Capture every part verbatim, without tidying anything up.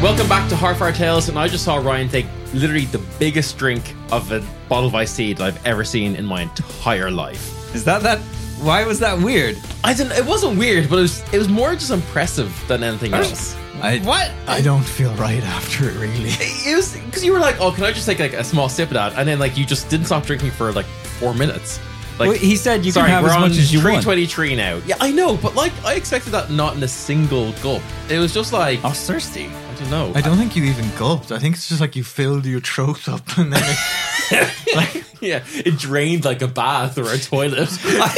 Welcome back to Harfar Tales, and I just saw Ryan take literally the biggest drink of a bottle of iced tea that I've ever seen in my entire life. Is that that? Why was that weird? I didn't. It wasn't weird, but it was. It was more just impressive than anything else. I, What? I don't feel right after it, really. It was because you were like, "Oh, can I just take like a small sip of that?" And then like you just didn't stop drinking for like four minutes. Like well, he said you sorry, can have we're as on much as you three want. twenty-three now. Yeah, I know, but like I expected that not in a single gulp. It was just like I was thirsty. I don't know. I don't think you even gulped. I think it's just like you filled your throat up and then it, like, Yeah, it drained like a bath or a toilet.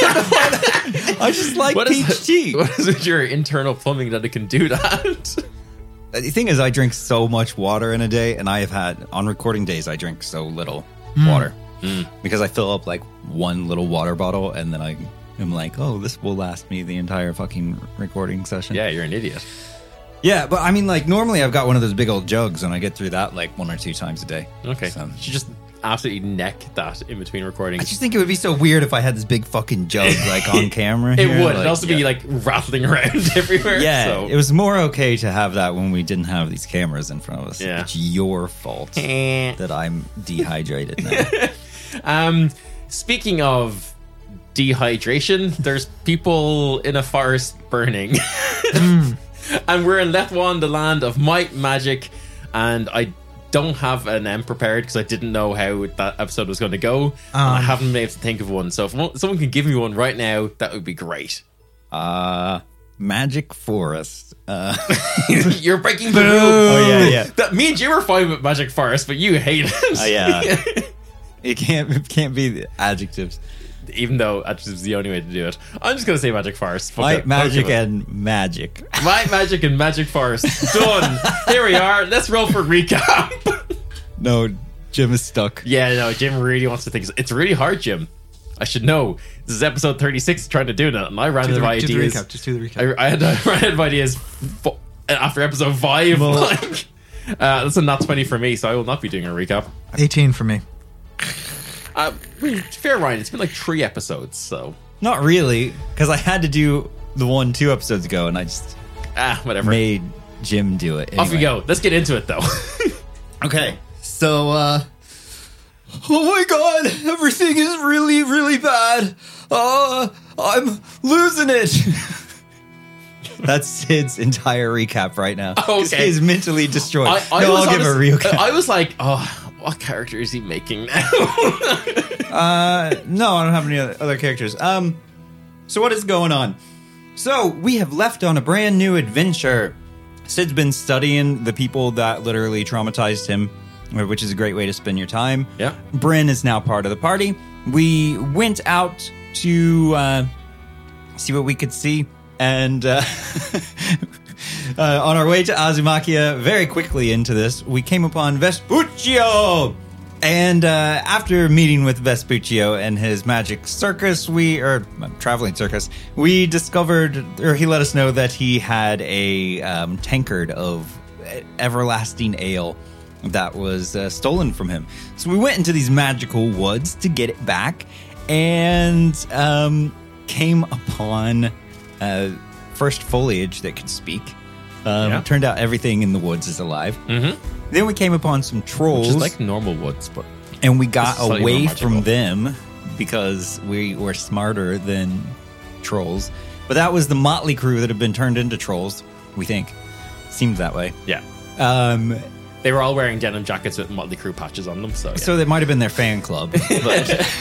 I just like What is peach it- tea. What is it, your internal plumbing that it can do that? The thing is, I drink so much water in a day, and I have had, on recording days, I drink so little water. Because I fill up like one little water bottle, and then I am like, oh, this will last me the entire fucking recording session. Yeah, you're an idiot. Yeah, but I mean, like, normally I've got one of those big old jugs, and I get through that like one or two times a day. Okay. So- You should just absolutely neck that in between I recordings. just think it would be so weird if I had this big fucking jug, like, on camera. It here. would. Like, It'd also be yeah. like rattling around everywhere. Yeah, So. it was more okay to have that when we didn't have these cameras in front of us. Yeah. It's your fault that I'm dehydrated now. Um, speaking of dehydration, there's people in a forest burning. And we're in Letwan, the land of might, magic, and I don't have an M prepared because I didn't know how that episode was going to go. and I Um. haven't been able to think of one. So if mo- someone can give me one right now, that would be great. Uh, Magic Forest. Uh, You're breaking the rule. oh, yeah, yeah. That, me and you were fine with Magic Forest, but you hate it. Oh, yeah. It can't, it can't be the adjectives. Even though adjective is the only way to do it. I'm just going to say Magic Forest. Fuck Light, it. magic, Okay. and magic. Might, magic, and Magic Forest. Done. Here we are. Let's roll for recap. No, Jim is stuck. Yeah, no, Jim really wants to think. It's really hard, Jim. I should know. This is episode thirty-six trying to do that, and I ran do out of the, do the ideas. recap. Just do the recap. I, I had I ran out of ideas f- after episode five. Well- like, uh, that's a not twenty for me, so I will not be doing a recap. eighteen for me. Uh, fair, Ryan. It's been like three episodes, so Not really, because I had to do the one two episodes ago, and I just ah, whatever. made Jim do it. Off we anyway. go. Let's get into it, though. Okay, so, uh, oh my god, everything is really, really bad. Uh, I'm losing it. That's Sid's entire recap right now. 'Cause Okay. He's mentally destroyed. I, I no, was I'll give a honest- real cap. I was like, oh, what character is he making now? Uh, no, I don't have any other, other characters. Um, so what is going on? So we have left on a brand new adventure. Sid's been studying the people that literally traumatized him, which is a great way to spend your time. Yeah. Bryn is now part of the party. We went out to uh, see what we could see, and uh, uh, on our way to Azumakia, very quickly into this, we came upon Vespuccio. And uh, after meeting with Vespuccio and his magic circus, we or uh, traveling circus, we discovered, or he let us know that he had a um, tankard of everlasting ale that was uh, stolen from him. So we went into these magical woods to get it back, and um, came upon uh, first foliage that could speak. Um, Yeah. Turned out everything in the woods is alive. Mm-hmm. Then we came upon some trolls, Just like normal woods, but and we got This is slightly away more from magical. them because we were smarter than trolls. But that was the motley crew that had been turned into trolls, we think. Seemed that way. yeah. Um, They were all wearing denim jackets with Motley Crue patches on them, so yeah. So that might have been their fan club. But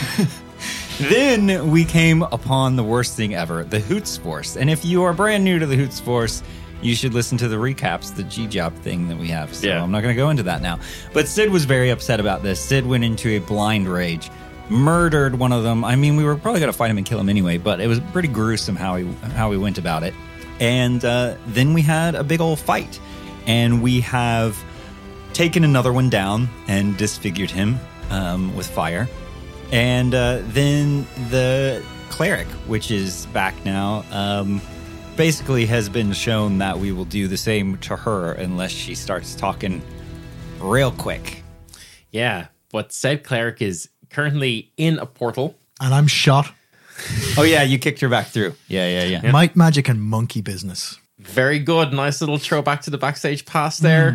then we came upon the worst thing ever, the Hoots Force. And if you are brand new to the Hoots Force, you should listen to the recaps, the G-Job thing that we have. So Yeah. I'm not going to go into that now. But Sid was very upset about this. Sid went into a blind rage, murdered one of them. I mean, we were probably going to fight him and kill him anyway, but it was pretty gruesome how he, how he went about it. And uh, then we had a big old fight. And we have taken another one down and disfigured him um, with fire. And uh, then the cleric, which is back now, um, basically has been shown that we will do the same to her unless she starts talking real quick. Yeah, but said cleric is currently in a portal. And I'm shot. Oh, yeah, you kicked her back through. Yeah, yeah, yeah. Might, magic, and monkey business. Very good. Nice little throwback to the backstage pass there.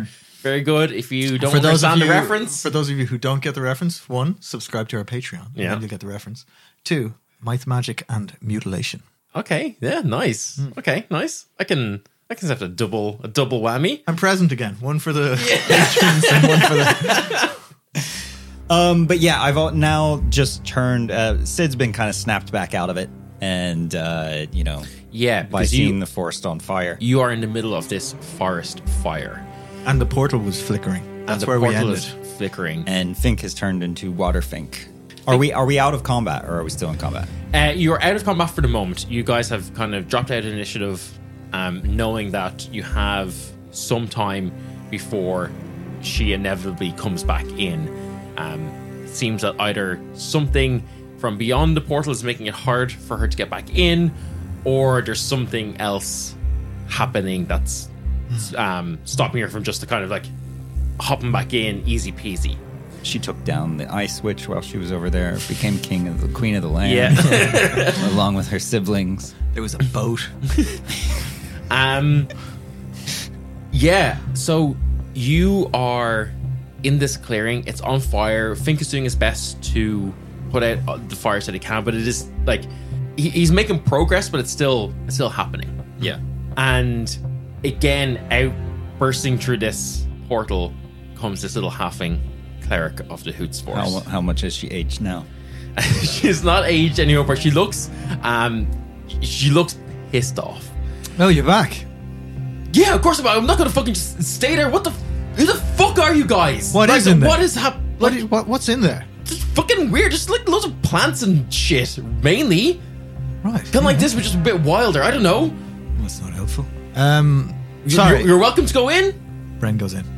Very good. If you don't For those of understand you, the reference, for those of you who don't get the reference, one, subscribe to our Patreon. Yeah. And you'll get the reference. Two, Myth Magic and Mutilation. okay, yeah, nice. Hmm. Okay, nice. I can I can accept a double a double whammy. I'm present again. One for the patrons and one for the... Um, but yeah, I've al- now just turned. Uh, Sid's been kind of snapped back out of it, and uh, you know, Yeah, by because seeing you, the forest on fire. you are in the middle of this forest fire. And the portal was flickering. And That's the where we portal ended. is flickering. And Fink has turned into Water Fink. Are we are we out of combat, or are we still in combat? Uh, you're out of combat for the moment. You guys have kind of dropped out of initiative, um, knowing that you have some time before she inevitably comes back in. Um, it seems that either something from beyond the portal is making it hard for her to get back in, or there's something else happening that's um, stopping her from just the kind of like hopping back in easy peasy. She took down the ice witch while she was over there, became king of the queen of the land, Yeah. along with her siblings. There was a boat. Um, yeah, so you are in this clearing. It's on fire. Fink is doing his best to put out uh, the fires that he can, but it is like he, he's making progress, but it's still it's still happening. Yeah. And again, out bursting through this portal comes this little halfling cleric of the Hoots Force. How, how much has she aged now? She's not aged anymore, but she looks um she looks pissed off. Oh, you're back. Yeah, of course I'm. I'm not gonna fucking just stay there. What the? F- who the fuck are you guys? What like, is in there? What is hap- What, Like, is- what What's in there? just fucking weird. Just like loads of plants and shit. Mainly, Right. kind of like this, but just a bit wilder. I don't know. That's not helpful. Um, You- sorry. You're, you're welcome to go in. Bren goes in.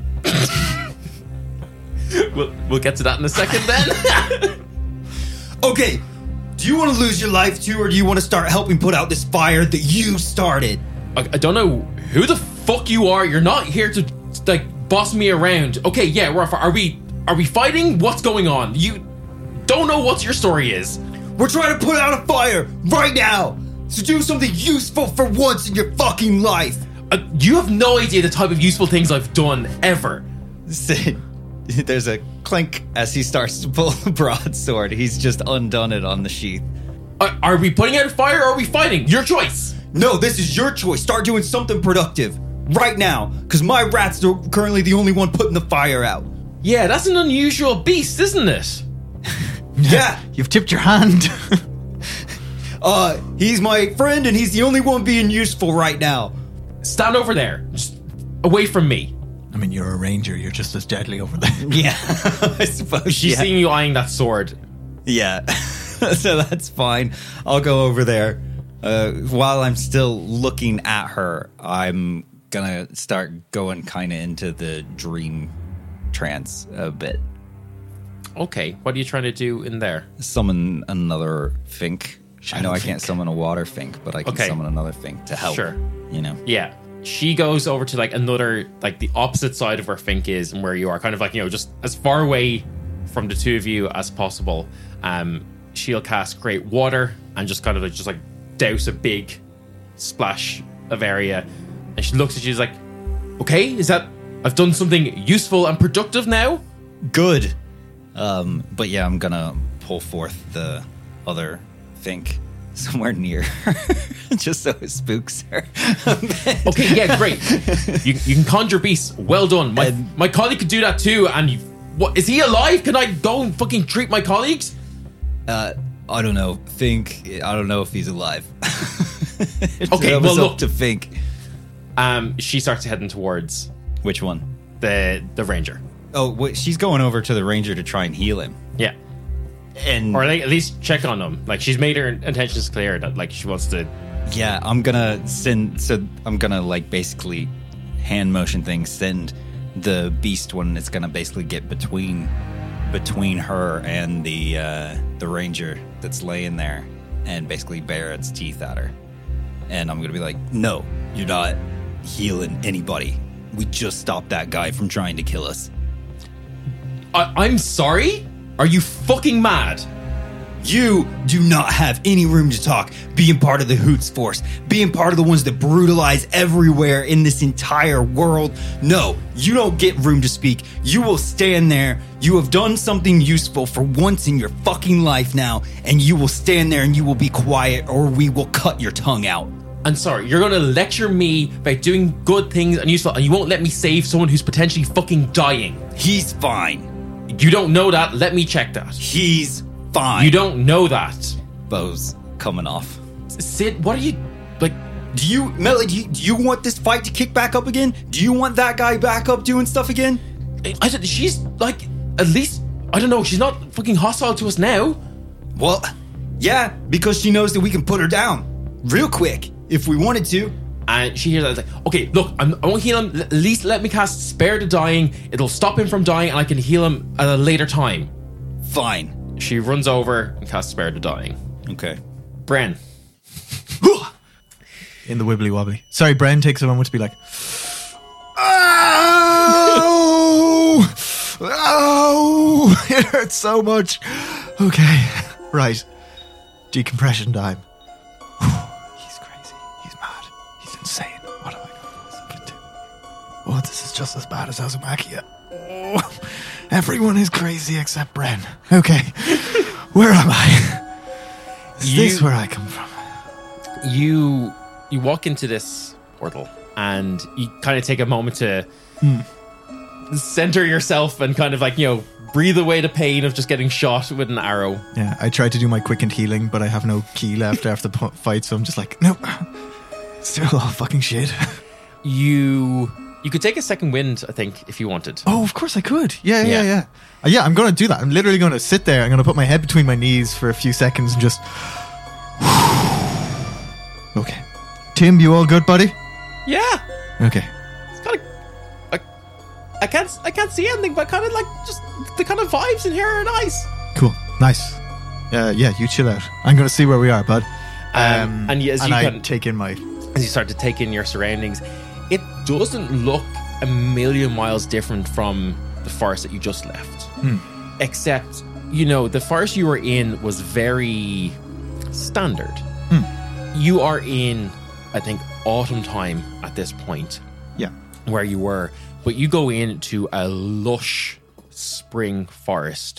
We'll we'll get to that in a second then. Okay, do you want to lose your life too, or do you want to start helping put out this fire that you started? I, I don't know who the fuck you are. You're not here to like boss me around. Okay, yeah, we're are we are we fighting? What's going on? You don't know what your story is. We're trying to put out a fire right now. So do something useful for once in your fucking life. Uh, you have no idea the type of useful things I've done ever. Sid, there's a clink as he starts to pull the broadsword. He's just undone it on the sheath. Are, are we putting out a fire or are we fighting? Your choice. No, this is your choice. Start doing something productive right now, because my rat's are currently the only one putting the fire out. Yeah, that's an unusual beast, isn't it? Yeah. You've tipped your hand. Uh, he's my friend, and he's the only one being useful right now. Stand over there. Just away from me. I mean, you're a ranger. You're just as deadly over there. Yeah, I suppose. She's yeah. seeing you eyeing that sword. Yeah, so that's fine. I'll go over there. Uh, while I'm still looking at her, I'm gonna start going kind of into the dream trance a bit. Okay, what are you trying to do in there? Summon another Fink. I know I can't Fink. summon a water Fink, but I can Okay. summon another Fink to help. Sure. You know. Yeah. She goes over to like another, like the opposite side of where Fink is and where you are, kind of like, you know, just as far away from the two of you as possible. Um, she'll cast Great Water and just kind of like, just like douse a big splash of area. And she looks at you, she's like, okay, is that, I've done something useful and productive now? Good. Um, but yeah, I'm gonna pull forth the other Fink somewhere near her, just so it spooks her. Okay, yeah, great. You, you can conjure beasts. Well done. My And- my colleague could do that too. And you, what is he alive? Can I go and fucking treat my colleagues? Uh, I don't know. Fink. I don't know if he's alive. Okay, That was well, up look. to Fink. Um, she starts heading towards Which one? the the ranger. Oh, wait, she's going over to the ranger to try and heal him. Yeah, And or like, at least check on him. Like she's made her intentions clear that like she wants to. yeah, I'm gonna send. So I'm gonna like basically hand motion things. Send the beast one. It's gonna basically get between between her and the uh, the ranger that's laying there, and basically bare its teeth at her. And I'm gonna be like, no, you're not healing anybody. We just stopped that guy from trying to kill us. I, I'm sorry. Are you fucking mad? You do not have any room to talk, being part of the Hoots Force, being part of the ones that brutalize everywhere in this entire world. No, you don't get room to speak. You will stand there. You have done something useful for once in your fucking life now, and you will stand there and you will be quiet or we will cut your tongue out. I'm sorry, you're gonna lecture me about doing good things and useful, and you won't let me save someone who's potentially fucking dying. He's fine. You don't know that? Let me check that. He's fine. You don't know that. Bow's coming off. Sid, what are you, like... Do you, Melody, do you, do you want this fight to kick back up again? Do you want that guy back up doing stuff again? I, I, she's, like, at least, I don't know, she's not fucking hostile to us now. Well, yeah, because she knows that we can put her down real quick if we wanted to. And she hears that, it's like, okay, look, I'm, I won't heal him. At least let me cast Spare the Dying. It'll stop him from dying, and I can heal him at a later time. Fine. She runs over and casts Spare the Dying. Okay. Bren. In the wibbly wobbly. Sorry, Bren takes a moment to be like, oh, oh, it hurts so much. Okay, right. Decompression time. He's crazy. He's mad. He's insane. What am I going to do? Oh, this is just as bad as Azumakia. Oh, everyone is crazy except Bren. Okay, where am I? Is You- this where I come from? You you walk into this portal and you kind of take a moment to center yourself and kind of like, you know, breathe away the pain of just getting shot with an arrow. Yeah, I tried to do my quickened healing, but I have no key left after the po- fight, so I'm just like, nope. Still all fucking shit. You you could take a second wind, I think, if you wanted. Oh, of course I could. Yeah, yeah, Yeah. yeah. Uh, yeah, I'm going to do that. I'm literally going to sit there. I'm going to put my head between my knees for a few seconds and just... Okay. Tim, you all good, buddy? Yeah. Okay. It's kind of I, I can't I can't see anything, but kind of like just the kind of vibes in here are nice. Cool. Nice. Uh, yeah, you chill out. I'm going to see where we are, bud. Um, and you- as and you I can- take in my... As you start to take in your surroundings, it doesn't look a million miles different from the forest that you just left. Except, you know, the forest you were in was very standard. You are in, I think, autumn time at this point Yeah. where you were, but you go into a lush spring forest,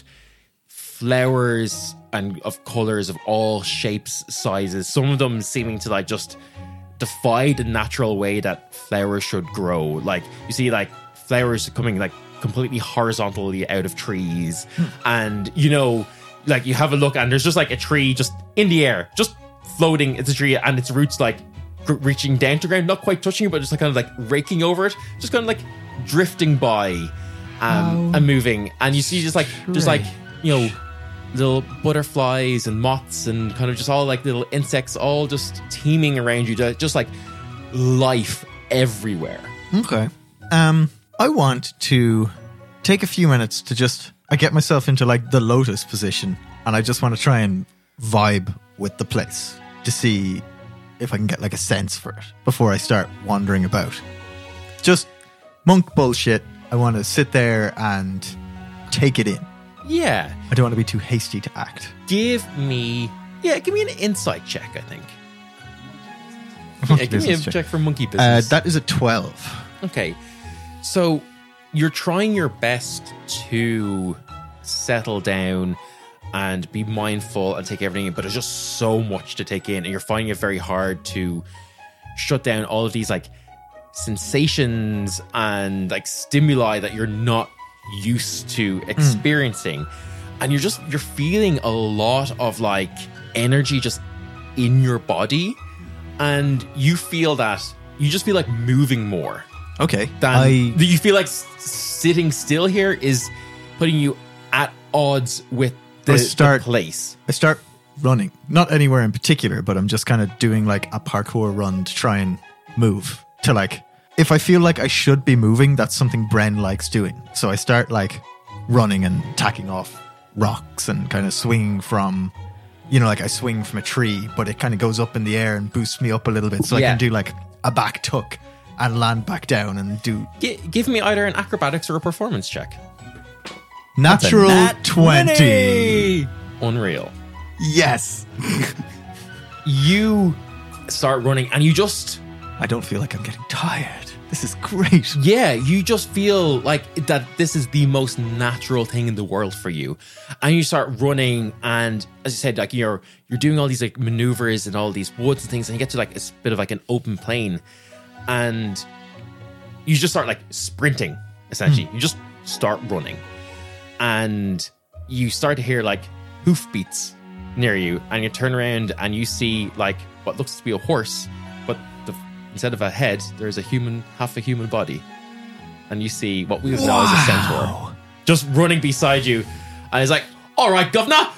flowers and of colors of all shapes, sizes, some of them seeming to like just defy the natural way that flowers should grow. Like you see like flowers coming like completely horizontally out of trees, and you know, like you have a look and there's just like a tree just in the air, just floating. It's a tree and its roots like gr- reaching down to ground, not quite touching it, but just like kind of like raking over it, just kind of like drifting by um, and moving. And you see just like just like, you know, little butterflies and moths and kind of just all like little insects all just teeming around you, just like life everywhere. Okay. Um, I want to take a few minutes to just... I get myself into like the lotus position, and I just want to try and vibe with the place to see if I can get like a sense for it before I start wandering about. Just monk bullshit. I want to sit there and take it in. Yeah. I don't want to be too hasty to act. Give me, yeah, give me an insight check, I think. Monkey Yeah, give me a business check. check. for monkey Uh, business. that is a twelve. Okay. So you're trying your best to settle down and be mindful and take everything in, but there's just so much to take in, and you're finding it very hard to shut down all of these like sensations and like stimuli that you're not used to experiencing. And you're just you're feeling a lot of like energy just in your body, and you feel that you just feel like moving more Okay. than I you feel like s- sitting still here is putting you at odds with the, I start- the place. I start running. Not anywhere in particular, but I'm just kind of doing like a parkour run to try and move. To like, if I feel like I should be moving, that's something Bren likes doing. So I start like running and tacking off rocks and kind of swinging from, you know, like I swing from a tree, but it kind of goes up in the air and boosts me up a little bit. So I Yeah. can do like a back tuck and land back down and do G- give me either an acrobatics or a performance check. natural Nat twenty. Unreal. Yes. You start running and you just, I don't feel like I'm getting tired. This is great. yeah, you just feel like that this is the most natural thing in the world for you. And you start running, and as you said, like you're you're doing all these like maneuvers and all these woods and things, and you get to like a bit of like an open plain, and you just start like sprinting, essentially. Hmm. You just start running. And you start to hear like hoofbeats near you, and you turn around and you see like what looks to be a horse, but the instead of a head, there's a human, half a human body. And you see what we would know as a centaur just running beside you. And he's like, all right, governor.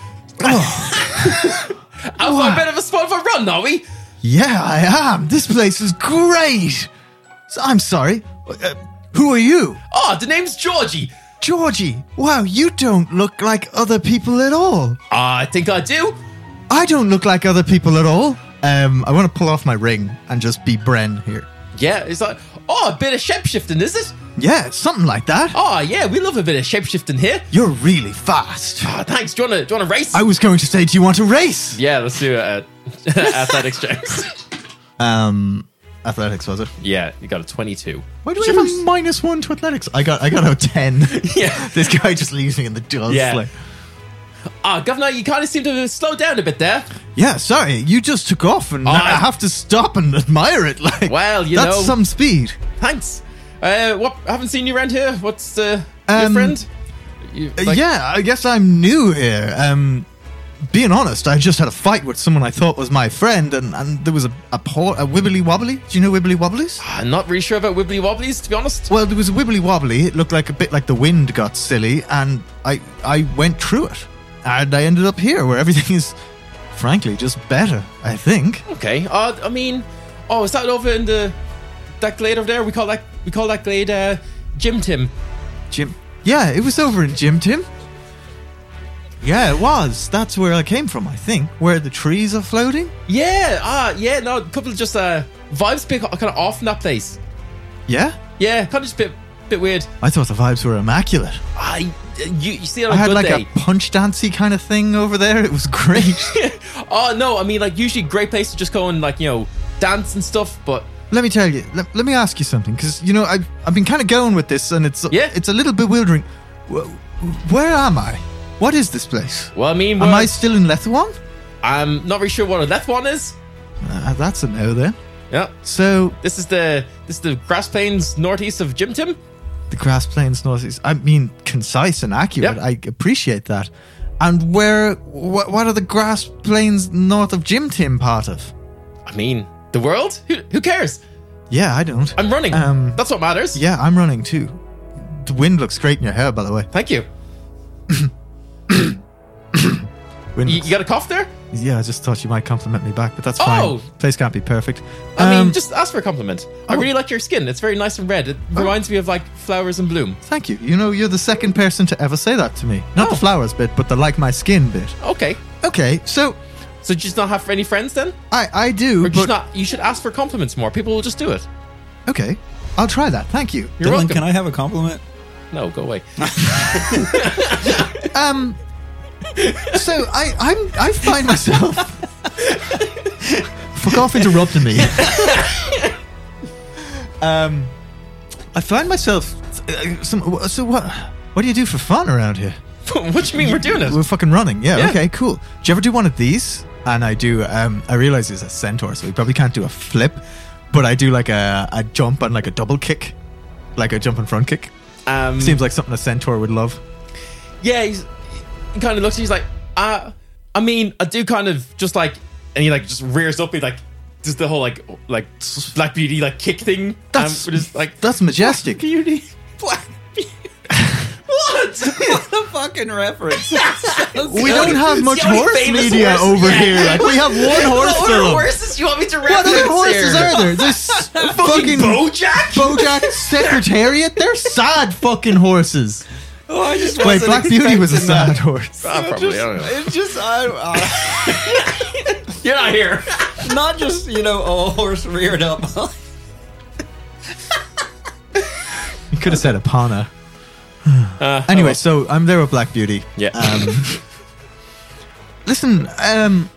Oh. Out for a bit of a spot of a run, are we? Yeah, I am. This place is great. So, I'm sorry. Uh, who are you? Oh, the name's Georgie. Georgie. Wow, you don't look like other people at all. Uh, I think I do. I don't look like other people at all. Um, I want to pull off my ring and just be Bren here. Yeah, it's like, oh, a bit of shapeshifting, is it? Yeah, something like that. Oh, yeah, we love a bit of shapeshifting here. You're really fast. Oh, thanks. Do you want to do you want to race? I was going to say, do you want to race? Yeah, let's do it at athletics checks. Um, athletics, was it? Yeah, you got a twenty-two. Why do I have a minus one to athletics? I got I got a ten. Yeah. This guy just leaves me in the dust. Yeah. Like, Ah, governor, you kind of seem to slow down a bit there. yeah, sorry, you just took off and Oh, I I- have to stop and admire it. Like, Well, you that's know- some speed. Thanks. Uh, what? I haven't seen you around here. What's uh, your Um, friend? You, Uh, like- yeah, I guess I'm new here. Um, being honest, I just had a fight with someone I thought was my friend, and, and there was a a, por- a wibbly wobbly. Do you know wibbly wobblies? I'm not really sure about wibbly wobblies, to be honest. Well, there was a wibbly wobbly. It looked like a bit like the wind got silly, and I I went through it, and I ended up here where everything is, frankly, just better. I think. Okay. Uh, I mean, oh, is that over in the that glade over there? We call that we call that glade uh, Jim Tim. Jim. Yeah, it was over in Jim Tim. Yeah, it was. That's where I came from, I think. Where the trees are floating. Yeah. Ah, yeah. No, a couple of just uh vibes bit kind of off in that place. Yeah, Yeah, kind of just a bit bit weird. I thought the vibes were immaculate. I you you see it on I a had good like day. a punch dancey kind of thing over there. It was great. Oh no, I mean like usually great place to just go and like you know dance and stuff, but Let me tell you. Let, let me ask you something, because you know I've I've been kind of going with this, and it's Yeah. it's a little bewildering. Wh- Where am I? What is this place? well, I mean, Am well, I still in Lethawan? I'm not really sure what a left one is. Uh, that's a no then. Yeah, So this is the this is the grass plains northeast of Jim Tim. the grass plains northeast. I mean, concise and accurate. Yep. I appreciate that. And where? Wh- what are the grass plains north of Jim Tim part of? I mean, the world. Who who cares? Yeah, I don't. I'm running. Um, That's what matters. Yeah, I'm running too. The wind looks great in your hair, by the way. Thank you. Wind You, looks- you got a cough there? Yeah, I just thought you might compliment me back, but that's Oh. fine. Place can't be perfect. I Um, mean, just ask for a compliment. I oh. really like your skin. It's very nice and red. It reminds me of like flowers in bloom. Thank you. You know, you're the second person to ever say that to me. Not Oh. the flowers bit, but the like my skin bit. Okay. Okay, so So you just not have any friends then? I I do, Or but just not? You should ask for compliments more. People will just do it. okay, I'll try that. Thank you. You're Dylan, welcome. can I have a compliment? No, go away. Um. So I I'm I find myself. Fuck off interrupting me. um, I find myself. Uh, some, so what? What do you do for fun around here? What do you mean we're doing it? We're fucking running. Yeah, Yeah. Okay. Cool. Do you ever do one of these? And I do. Um, I realize it's a centaur, so we probably can't do a flip, but I do like a a jump and like a double kick, like a jump and front kick. Um, Seems like something a centaur would love. yeah, he's, he kind of looks. He's like, uh, I mean, I do kind of just like, and he like just rears up. He like does the whole like like Black Beauty like kick thing. That's um, with his, like that's majestic. Beauty. Black What? What a fucking reference. We don't have much the only horse famous media horse. over Yeah. here. Like we have one horse What film. other horses you want me to What reference other horses here? are there? This Fucking fucking Bojack. Bojack Secretariat. They're sad fucking horses. Oh, I just Wait, wasn't Black Beauty was a expecting sad that. horse. Ah, probably. I don't know. It's just I, You're not here. uh, not just you know a horse reared up. You could have said Epona. Uh, Anyway, so I'm there with Black Beauty. Yeah. Um, listen, um,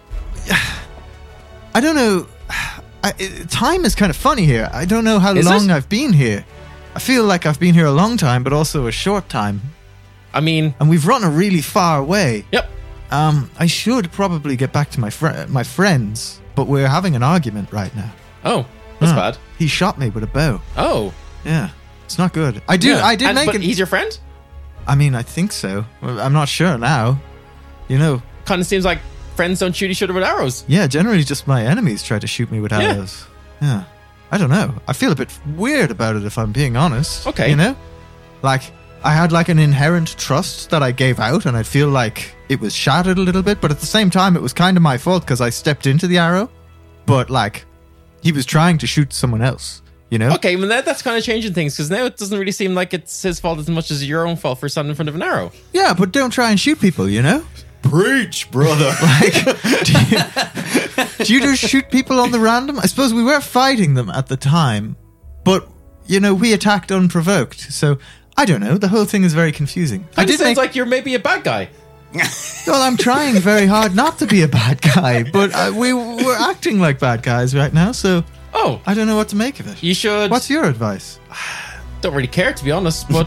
I don't know. I, time is kind of funny here. I don't know how Is long it? I've been here. I feel like I've been here a long time, but also a short time. I mean, And we've run a really far way. yep. Um, I should probably get back to my fr- my friends, but we're having an argument right now. Oh, that's Huh. bad. He shot me with a bow. Oh, Yeah, it's not good. I do. yeah. I did And- make but it. he's your friend? I mean, I think so. Well, I'm not sure now. You know, Kind of seems like friends don't shoot each other with arrows. yeah. Generally, just my enemies try to shoot me with Yeah. arrows. Yeah. I don't know. I feel a bit weird about it, if I'm being honest. Okay. You know, like I had like an inherent trust that I gave out, and I feel like it was shattered a little bit. But at the same time, it was kind of my fault because I stepped into the arrow. But like, he was trying to shoot someone else. You know. Okay, well, that, that's kind of changing things because now it doesn't really seem like it's his fault as much as your own fault for standing in front of an arrow. Yeah, but don't try and shoot people. You know. Preach, brother. Like, do you, do you just shoot people on the random? I suppose we were fighting them at the time, but you know we attacked unprovoked. So I don't know. The whole thing is very confusing. I Kind of did sounds make. like you're maybe a bad guy. Well, I'm trying very hard not to be a bad guy, but uh, we we're acting like bad guys right now. So Oh, I don't know what to make of it. you should. What's your advice? Don't really care, to be honest. But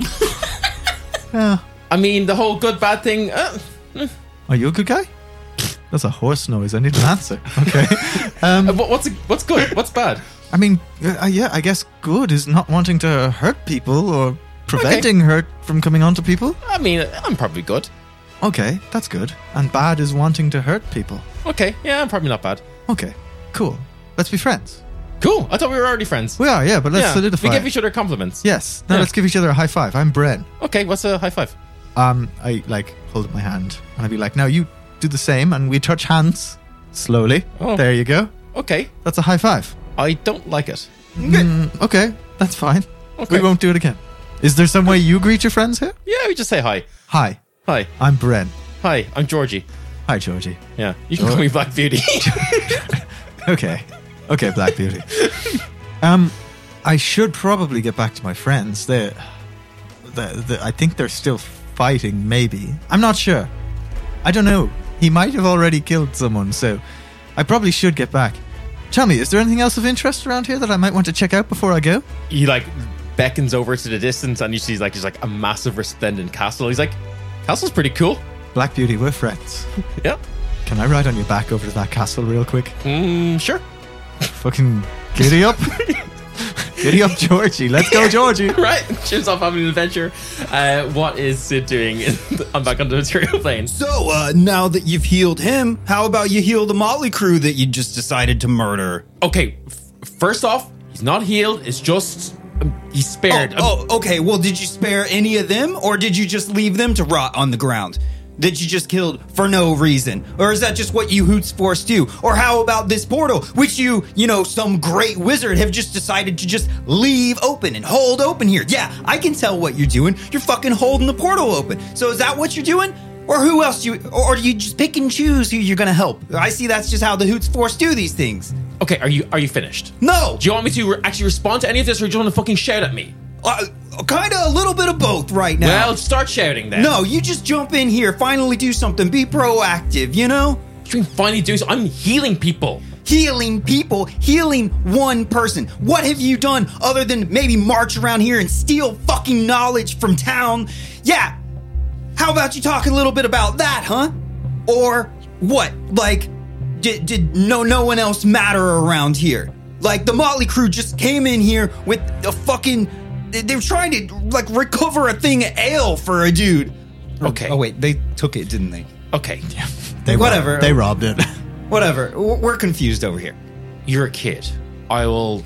Yeah. I mean, the whole good bad thing. Uh, Are you a good guy? That's a horse noise. I need an answer. Okay. Um, uh, what- what's what's good? What's bad? I mean, uh, yeah, I guess good is not wanting to hurt people or preventing hurt from coming onto people. I mean, I'm probably good. Okay, that's good. And bad is wanting to hurt people. Okay, yeah, I'm probably not bad. Okay, cool. Let's be friends. Cool. I thought we were already friends. We are, yeah, but let's yeah, solidify. we give it. each other compliments. Yes. Now Yeah. let's give each other a high five. I'm Bren. Okay, what's a high five? Um, I like hold up my hand and I'd be like, now you do the same, and we touch hands slowly. Oh. There you go. Okay, That's a high five. I don't like it. Mm, okay, that's fine. Okay. We won't do it again. Is there some way you greet your friends here? Yeah, we just say hi. Hi, Hi. I'm Bren. Hi, I'm Georgie. Hi, Georgie. Yeah, you can call me Black Beauty. Okay. Okay, Black Beauty. um, I should probably get back to my friends. They, the, the, I think they're still fighting. Maybe I'm not sure. I don't know. He might have already killed someone, so I probably should get back. Tell me, is there anything else of interest around here that I might want to check out before I go? He like beckons over to the distance, and you see like there's like a massive resplendent castle. He's like, castle's pretty cool. Black Beauty, we're friends. Yeah. Can I ride on your back over to that castle real quick? Mm, sure. Fucking giddy up. Giddy up, Georgie. Let's go, Georgie. Right. Chips off having an adventure. Uh, what is Sid doing? In the, I'm back on the material plane. So, uh, now that you've healed him, how about you heal the Motley crew that you just decided to murder? Okay. F- first off, he's not healed. It's just um, he's spared. Um, Oh, oh, okay. Well, did you spare any of them, or did you just leave them to rot on the ground? That you just killed for no reason? Or is that just what you Hoots Force do? Or how about this portal, which you, you know, some great wizard have just decided to just leave open and hold open here? Yeah, I can tell what you're doing. You're fucking holding the portal open. So is that what you're doing? Or who else do you, or do you just pick and choose who you're gonna help? I see that's just how the Hoots Force do these things. Okay. Are you are you finished? No! Do you want me to re- actually respond to any of this, or do you want to fucking shout at me? Uh, kind of a little bit of both right now. Well, start shouting then. No, you just jump in here, finally do something, be proactive, you know? You can finally do so. I'm healing people. Healing people, healing one person. What have you done other than maybe march around here and steal fucking knowledge from town? Yeah. How about you talk a little bit about that, huh? Or what? Like, did, did no no one else matter around here? Like, the Motley crew just came in here with a fucking... They, they were trying to, like, recover a thing of ale for a dude. Okay. Oh, wait, they took it, didn't they? Okay. They Whatever. Robbed, they robbed it. Whatever. W- We're confused over here. You're a kid. I will.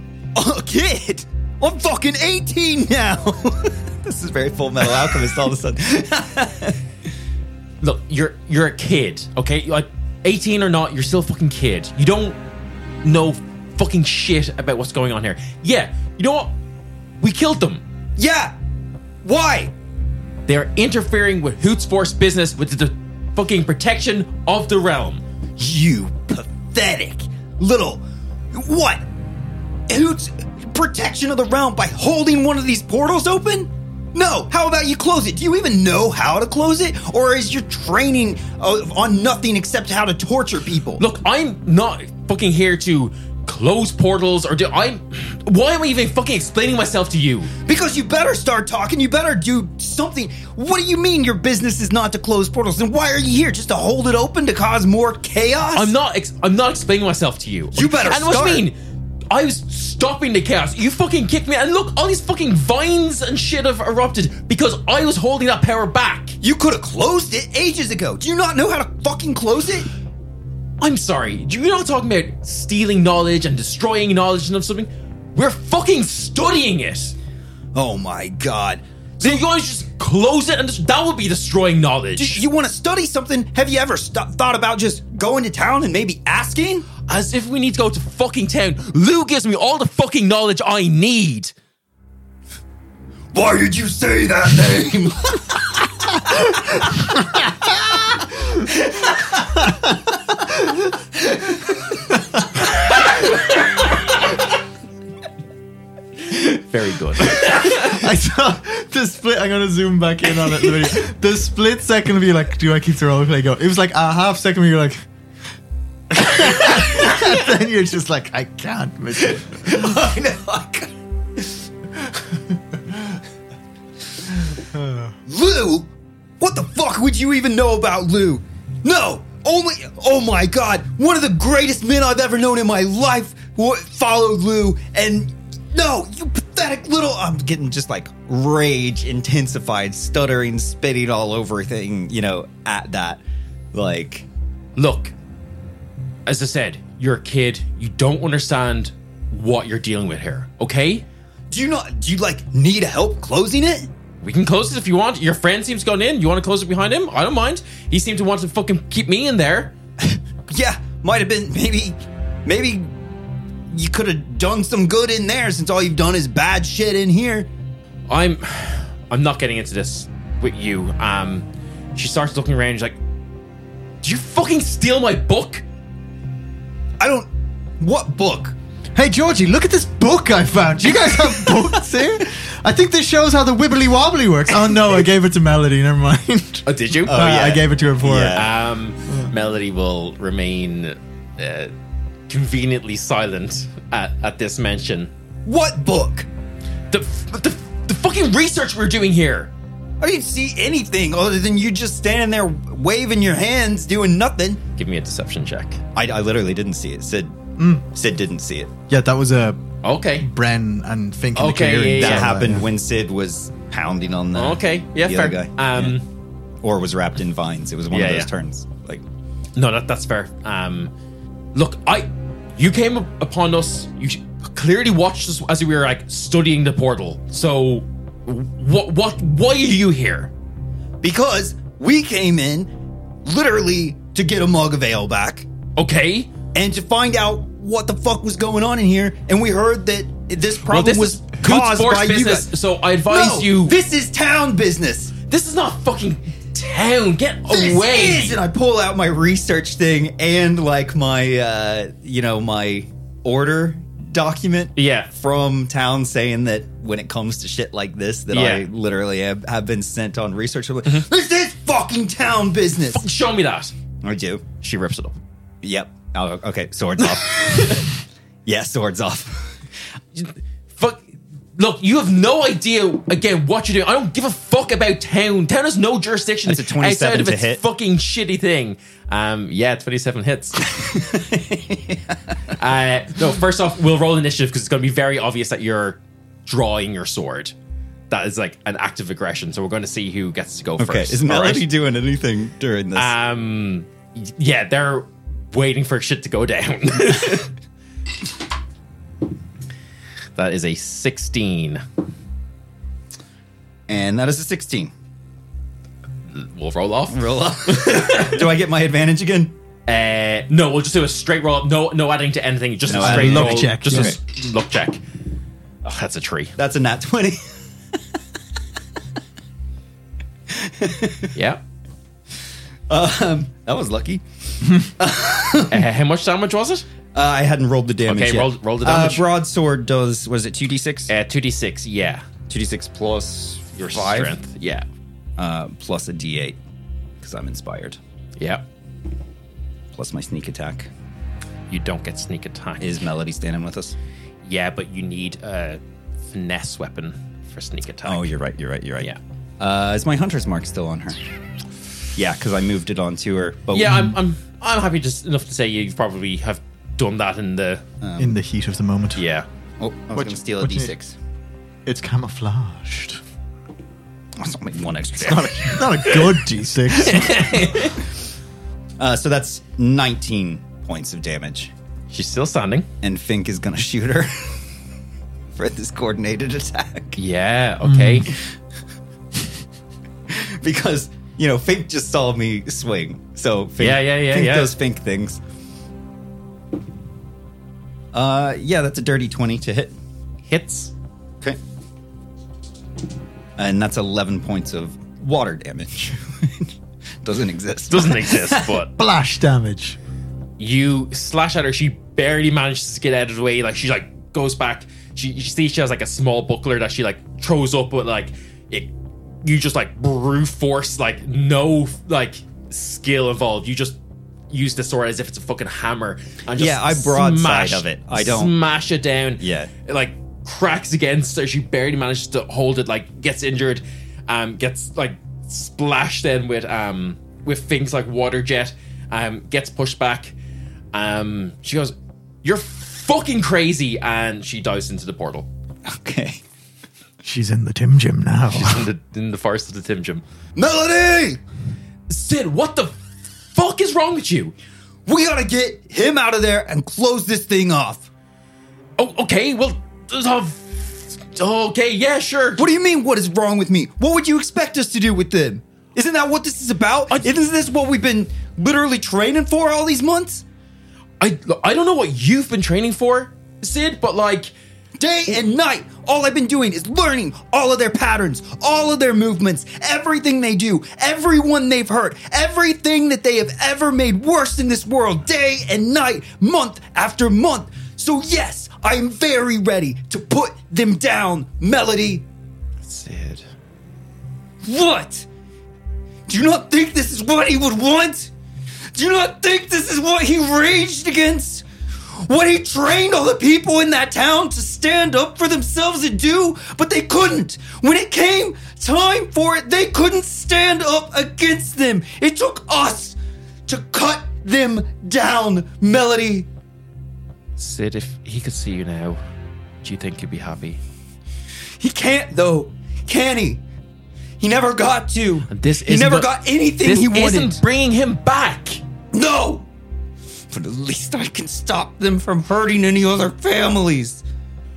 A kid? I'm fucking eighteen now. This is very Full Metal Alchemist all of a sudden. Look, you're you're a kid, okay? Like eighteen or not, you're still a fucking kid. You don't know fucking shit about what's going on here. Yeah, you know what? We killed them. Yeah. Why? They're interfering with Hoots Force business with the fucking protection of the realm. You pathetic little... What? Who's protection of the realm by holding one of these portals open? No, how about you close it? Do you even know how to close it? Or is your training uh, on nothing except how to torture people? Look, I'm not fucking here to close portals or do I'm why am I even fucking explaining myself to you? Because you better start talking, you better do something. What do you mean your business is not to close portals? Then why are you here? Just to hold it open to cause more chaos? I'm not ex- I'm not explaining myself to you. You better And what start. do you mean? I was stopping the chaos. You fucking kicked me and look, all these fucking vines and shit have erupted because I was holding that power back. You could have closed it ages ago. Do you not know how to fucking close it? I'm sorry. Do you not talking about stealing knowledge and destroying knowledge and something? We're fucking studying it. Oh my god. So you guys just close it and just, that would be destroying knowledge. Do you want to study something? Have you ever st- thought about just going to town and maybe asking? As if we need to go to fucking town. Lou gives me all the fucking knowledge I need. Why did you say that name? Very good. I saw the split. I'm gonna zoom back in on it. The, video. The split second of you like, do I keep the roleplay going? It was like a half second where you're like, and then you're just like, I can't miss it. I know. I can't. Lou? What the fuck would you even know about Lou? No! Only, oh my god, one of the greatest men I've ever known in my life wo- followed Lou, and no, you pathetic little, I'm getting just like rage intensified, stuttering, spitting all over thing, you know, at that. Like, Look, as I said, you're a kid. You don't understand what you're dealing with here, okay? do you not, do you like need help closing it? We can close it if you want. Your friend seems gone in. You want to close it behind him? I don't mind. He seemed to want to fucking keep me in there. Yeah, might have been, maybe, maybe you could have done some good in there since all you've done is bad shit in here. I'm I'm not getting into this with you. Um she starts looking around, she's like, did you fucking steal my book? I don't, what book? Hey Georgie, look at this book I found. Do you guys have books here? I think this shows how the wibbly wobbly works. Oh no, I gave it to Melody. Never mind. Oh, did you? Uh, I gave it to her before. Yeah. Um Melody will remain uh, conveniently silent at, at this mention. What book? The, the the fucking research we're doing here. I didn't see anything other than you just standing there waving your hands, doing nothing. Give me a deception check. I, I literally didn't see it. Sid, Sid didn't see it. Yeah, that was a Okay. Bren and Fink in the Okay, clearing. yeah, That yeah. happened when Sid was pounding on the Okay. Yeah, the fair. other guy. Um Yeah. Or was wrapped in vines. It was one Yeah, of those yeah. turns. Like, No, that, that's fair. Um, look, I, you came up upon us. You clearly watched us as we were like studying the portal. So, what, what, why are you here? because we came in literally to get a mug of ale back Okay. and to find out what the fuck was going on in here. And we heard that this Well, problem this was is good caused sports by business. you guys. So I advise No, you. this is town business. This is not fucking town. Get This away. is, and I pull out my research thing and like my, uh, you know, my order document. Yeah. From town saying that when it comes to shit like this, that Yeah. I literally have, have been sent on research. This is fucking town business. Show me that. I do. She rips it up. Yep. Oh, okay. Swords off. Yeah, swords off. Fuck. Look, you have no idea, again, what you're doing. I don't give a fuck about town. Town has no jurisdiction That's a twenty-seven outside of to its hit. fucking shitty thing. Um, yeah, twenty-seven hits. uh, no, first off, we'll roll initiative because it's going to be very obvious that you're drawing your sword. That is like an act of aggression. So we're going to see who gets to go Okay. first. Is all Melody right? doing anything during this? Um, yeah, they're waiting for shit to go down. That is a sixteen. and that is a sixteen. We'll roll off. Roll up. Do I get my advantage again? Uh, no, we'll just do a straight roll. No, no adding to anything. Just No a adding. straight Luck roll. check. Just Okay. a s- luck check. Oh, that's a tree. That's a nat twenty. Yeah. Um, that was lucky. Uh, how much damage was it? Uh, I hadn't rolled the damage Okay, yet. roll- roll the Uh, damage. broadsword does, was it two d six? Uh, two d six. Yeah. two d six plus Your Five? strength. Yeah. Uh, plus a D eight, because I'm inspired. Yeah. Plus my sneak attack. You don't get sneak attack. Is Melody standing with us? Yeah, but you need a finesse weapon for sneak attack. Oh, you're right, you're right, you're right. Yeah. Uh, is my hunter's mark still on her? Yeah, because I moved it onto her. But Yeah, I'm I'm I'm happy just enough to say you probably have done that in the in the heat of the moment. yeah. Oh, I was What- going to steal a what D you- six. It's camouflaged. That's only one extra Not damage. a, not a good D six. Uh, so that's nineteen points of damage. She's still standing. And Fink is going to shoot her for this coordinated attack. Yeah, okay. Because, you know, Fink just saw me swing. So Fink, Yeah, yeah, yeah, Fink yeah. does Fink things. Uh, yeah, that's a dirty twenty to hit. Hits. Okay. And that's eleven points of water damage. Doesn't exist. Doesn't exist, but Splash damage. you slash at her. She barely manages to get out of the way. Like she like goes back. She you see she has like a small buckler that she like throws up, but like it, you just like brute force, like no like skill involved. You just use the sword as if it's a fucking hammer and just Yeah, I broadside smash, of it. I don't- smash it down. Yeah. it like cracks against her. She barely manages to hold it. Like gets injured, um, gets like splashed in with um with things like water jet. Um, gets pushed back. Um, she goes, "You're fucking crazy," and she dives into the portal. Okay. She's in the Tim Gym now. in the in the forest of the Tim Gym. Melody! Sid, what the fuck is wrong with you? We gotta get him out of there and close this thing off. Oh, okay, well, uh, okay, yeah, sure. What do you mean, what is wrong with me? What would you expect us to do with them? Isn't that what this is about? I- Isn't this what we've been literally training for all these months? I I don't know what you've been training for, Sid, but like, Day and night, all I've been doing is learning all of their patterns, all of their movements, everything they do, everyone they've hurt, everything that they have ever made worse in this world, day and night, month after month. So yes, I am very ready to put them down, Melody. Sid. What? Do you not think this is what he would want? Do you not think this is what he raged against? What he trained all the people in that town to stand up for themselves and do? But they couldn't. When it came time for it, they couldn't stand up against them. It took us to cut them down, Melody. Sid, if he could see you now, do you think he'd be happy? He can't, though. Can he? He never got to. This he isn't never the- got anything This he wanted. isn't bringing him back. No! But at least I can stop them from hurting any other families.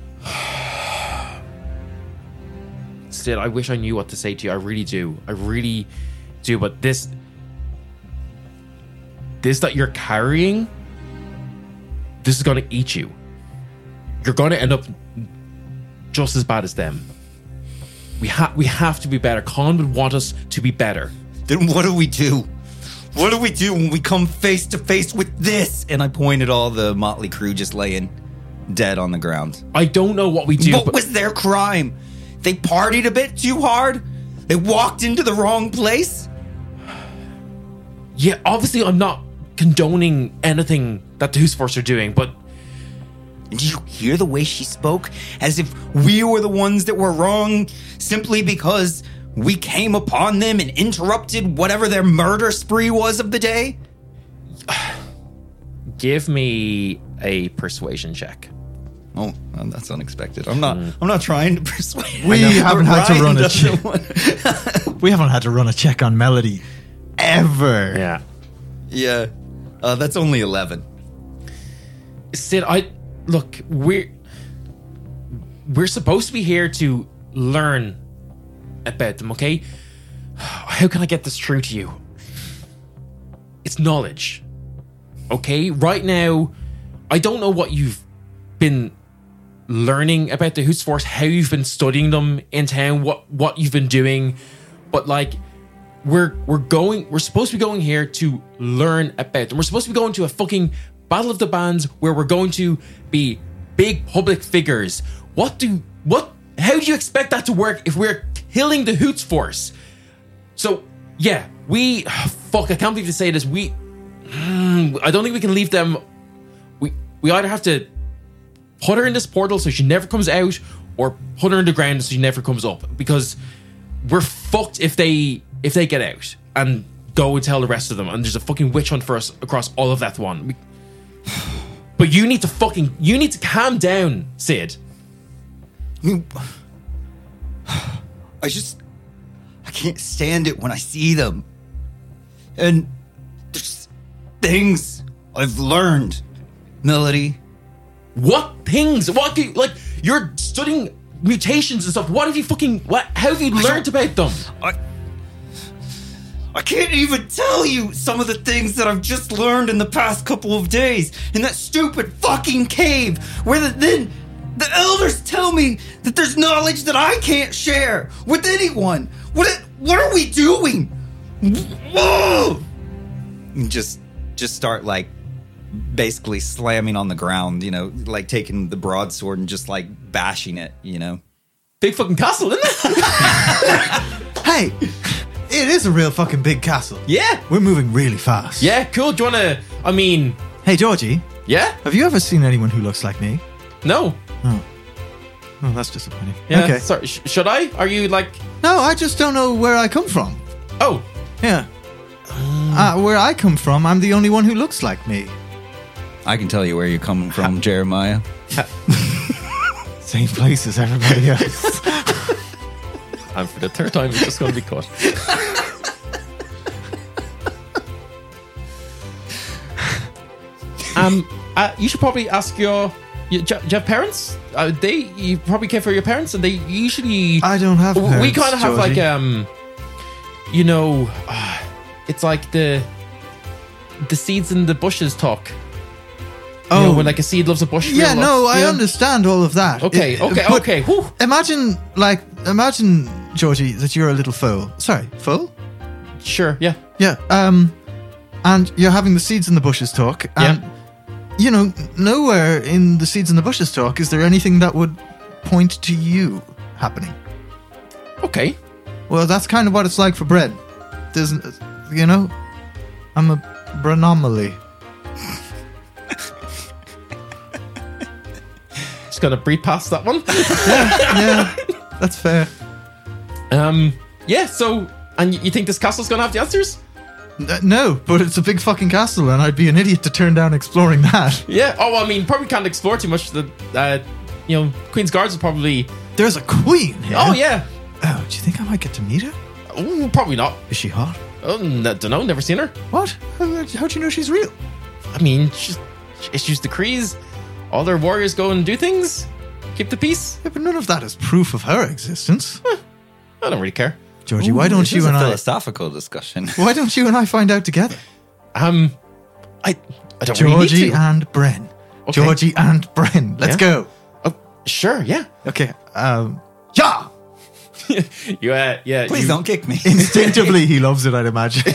Sid, I wish I knew what to say to you. I really do. I really do. But this, this that you're carrying, this is going to eat you. You're going to end up just as bad as them. We have we have to be better. Colin would want us to be better. Then what do we do? What do we do when we come face to face with this? And I point at all the motley crew just laying dead on the ground. I don't know what we do. What but was their crime? They partied a bit too hard? They walked into the wrong place? yeah, obviously, I'm not condoning anything that the Who's Force are doing, but Did you hear the way she spoke? As if we were the ones that were wrong simply because we came upon them and interrupted whatever their murder spree was of the day? give me a persuasion check. Oh, well, that's unexpected. I'm not I'm not trying to persuade. We I know haven't had to Ryan run a doesn't check. want- We haven't had to run a check on Melody ever. Yeah. Yeah. Uh, that's only eleven. Sid, I look, we're we're supposed to be here to learn about them, okay? How can I get this through to you? It's knowledge. Okay? Right now, I don't know what you've been learning about the Who's Force, how you've been studying them in town, what what you've been doing, but like we're we're going we're supposed to be going here to learn about them. We're supposed to be going to a fucking Battle of the Bands where we're going to be big public figures. What do what how do you expect that to work if we're killing the Hoots force. So yeah, we fuck. I can't believe to say this. We, mm, I don't think we can leave them. We we either have to put her in this portal so she never comes out, or put her in the ground so she never comes up. Because we're fucked if they if they get out and go and tell the rest of them. And there's a fucking witch hunt for us across all of Leth One. We, but you need to fucking you need to calm down, Sid. I just I can't stand it when I see them. And there's things I've learned, Melody. What things? What do you, like you're studying mutations and stuff? What have you fucking what? How have you learned about them? I I can't even tell you some of the things that I've just learned in the past couple of days in that stupid fucking cave, where the, then the elders tell me that there's knowledge that I can't share with anyone. What what are we doing? Whoa! And just just start like basically slamming on the ground, you know, like taking the broadsword and just like bashing it, you know. Big fucking castle, isn't it? Hey, it is a real fucking big castle. Yeah. We're moving really fast. Yeah, cool. Do you want to, I mean... Hey, Georgie. Yeah? Have you ever seen anyone who looks like me? No. Oh. Oh, that's disappointing. Yeah, okay. Sorry, sh- should I? Are you like... No, I just don't know where I come from. Oh. Yeah. Uh, where I come from, I'm the only one who looks like me. I can tell you where you're coming from, Jeremiah. Same place as everybody else. And for the third time, it's just going to be cut. um, uh, you should probably ask your... You, do you have parents? Uh, they you probably care for your parents, and they usually. I don't have parents, We kind of have Georgie. like um, you know, uh, it's like the the seeds in the bushes talk. Oh, You know, when like a seed loves a bush. yeah, real no, lots. I Yeah. understand all of that. Okay, It- okay, but okay. Whew. Imagine, like, imagine, Georgie, that you're a little foal. Sorry, foal? Sure, yeah. Yeah. Um, and you're having the seeds in the bushes talk. And, Yeah. you know, nowhere in the seeds in the bushes talk is there anything that would point to you happening. Okay. Well, that's kind of what it's like for bread. There's, you know, I'm a branomaly. Just gonna breathe past that one. Yeah, that's fair. um. Yeah. So, and you think this castle's gonna have the answers? Uh, no, but it's a big fucking castle, and I'd be an idiot to turn down exploring that. Yeah. Oh, well, I mean, probably can't explore too much. The, uh, you know, Queen's Guards will probably. There's a queen here. Oh yeah. Oh, do you think I might get to meet her? Ooh, probably not. Is she hot? Oh, n- don't know. Never seen her. What? How, how'd you know she's real? I mean, she's she issues decrees. All their warriors go and do things. Keep the peace. Yeah, but none of that is proof of her existence. I don't really care. Georgie, why don't This you is a and I? philosophical discussion. Why don't you and I find out together? Um, I I don't really Georgie need to. and Bren. Okay. Georgie and Bren. Let's Yeah. go. Oh, sure. Yeah. Okay. Um. Yeah. you. Uh, yeah. Please you- don't kick me. Instinctively, he loves it. I'd imagine.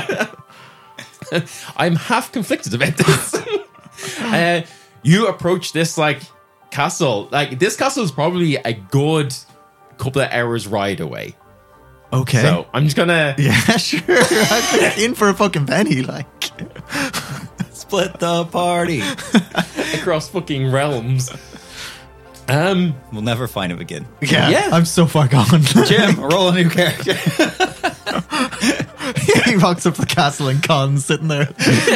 I'm half conflicted about this. uh, you approach this like castle. Like this castle is probably a good couple of hours ride away. Okay. So I'm just gonna. Yeah, sure. I'm in for a fucking penny. Like. Split the party. across fucking realms. Um, We'll never find him again. Yeah. Yeah. I'm so far gone. Jim, roll a new character. He rocks up the castle and Con sitting there.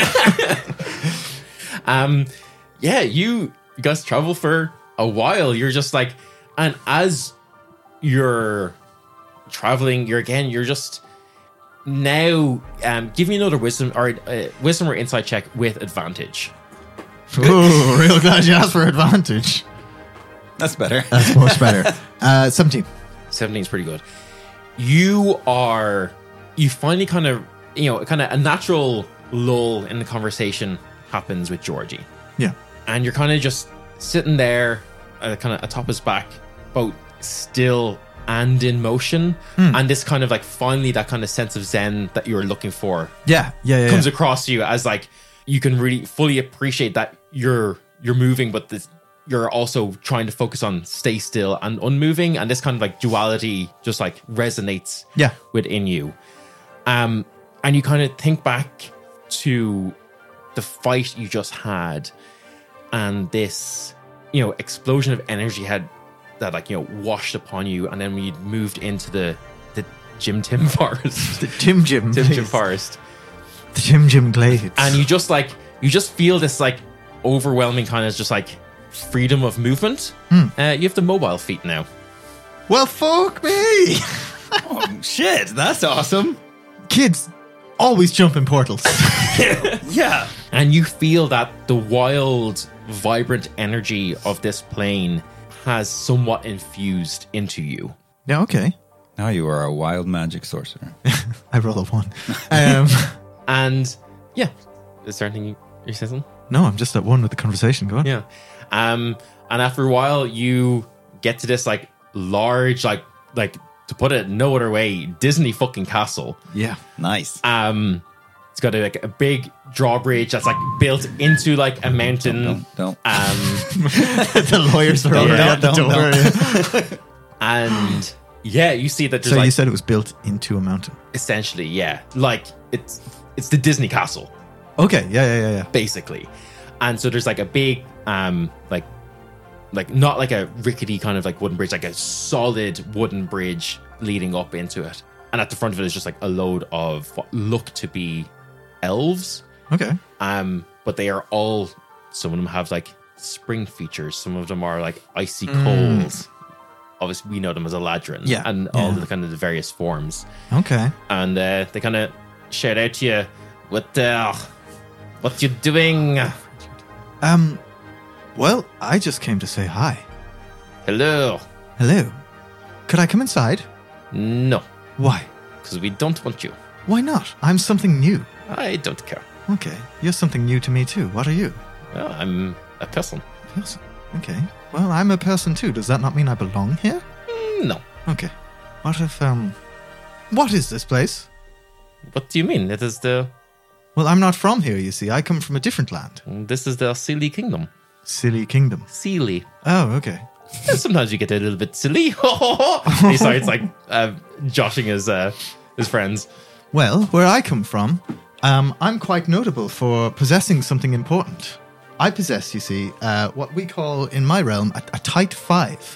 um, yeah, you, you guys travel for a while. You're just like, and as you're traveling, you're again, you're just now. Um, give me another wisdom or uh, wisdom or insight check with advantage. Ooh, real glad you asked for advantage. That's better. That's much better. Uh, seventeen. seventeen is pretty good. You are, you finally kind of, you know, kind of a natural lull in the conversation happens with Georgie. Yeah. And you're kind of just sitting there, uh, kind of atop his back, both still and in motion. Hmm. And this kind of like finally that kind of sense of zen that you were looking for Yeah. Yeah. Yeah. comes yeah. across you as like you can really fully appreciate that you're you're moving, but this you're also trying to focus on stay still and unmoving, and this kind of like duality just like resonates Yeah. within you. Um, and you kind of think back to the fight you just had, and this, you know, explosion of energy had that like, you know, washed upon you, and then we moved into the the Jim Tim forest, The Jim Jim. Tim Jim Glades. forest, The Jim Jim Glades. and you just like you just feel this like overwhelming kind of just like freedom of movement. Uh, you have the mobile feet now. Well, fuck me. Oh, shit, that's awesome. Kids always jump in portals. Yeah. And you feel that the wild, vibrant energy of this plane has somewhat infused into you. Yeah, okay. Now you are a wild magic sorcerer. I roll a one. Um, And yeah, is there anything you, you're saying? something? no, I'm just at one with the conversation. Go on. Yeah. Um, and after a while, you get to this like large, like, like to put it no other way, Disney fucking castle. Yeah. Nice. Um, it's got a, like a big drawbridge that's like built into like a mountain. Don't, don't. Um, The lawyers are Don't, already at the don't, door. don't. and yeah, you see that there's So like you said it was built into a mountain. essentially, yeah, like it's it's the Disney castle Okay. Yeah, yeah, yeah, yeah. basically. And so there's like a big um like like not like a rickety kind of like wooden bridge, like a solid wooden bridge leading up into it. And at the front of it is just like a load of what look to be elves. Okay. Um, but they are all, some of them have like spring features, some of them are like icy cold. Obviously, we know them as Eladrin. Yeah, And all yeah. the kind of the various forms. Okay. And uh, they kind of shout out to you, what the, what you doing? Um, well, I just came to say hi. Hello. Hello. Could I come inside? No, Why? because we don't want you. Why not? I'm something new. I don't care. Okay. You're something new to me too. What are you? Well, I'm a person. Person. Okay. Well, I'm a person too. Does that not mean I belong here? Mm, No. Okay. What if, um... What is this place? What do you mean? It is the, Well, I'm not from here, you see. I come from a different land. this is the Sealy Kingdom. Silly kingdom. Sealy. Oh, okay. Yeah, sometimes you get a little bit silly. He starts like uh, joshing his uh, his friends. Well, where I come from, um, I'm quite notable for possessing something important. I possess, you see, uh, what we call in my realm a, a tight five.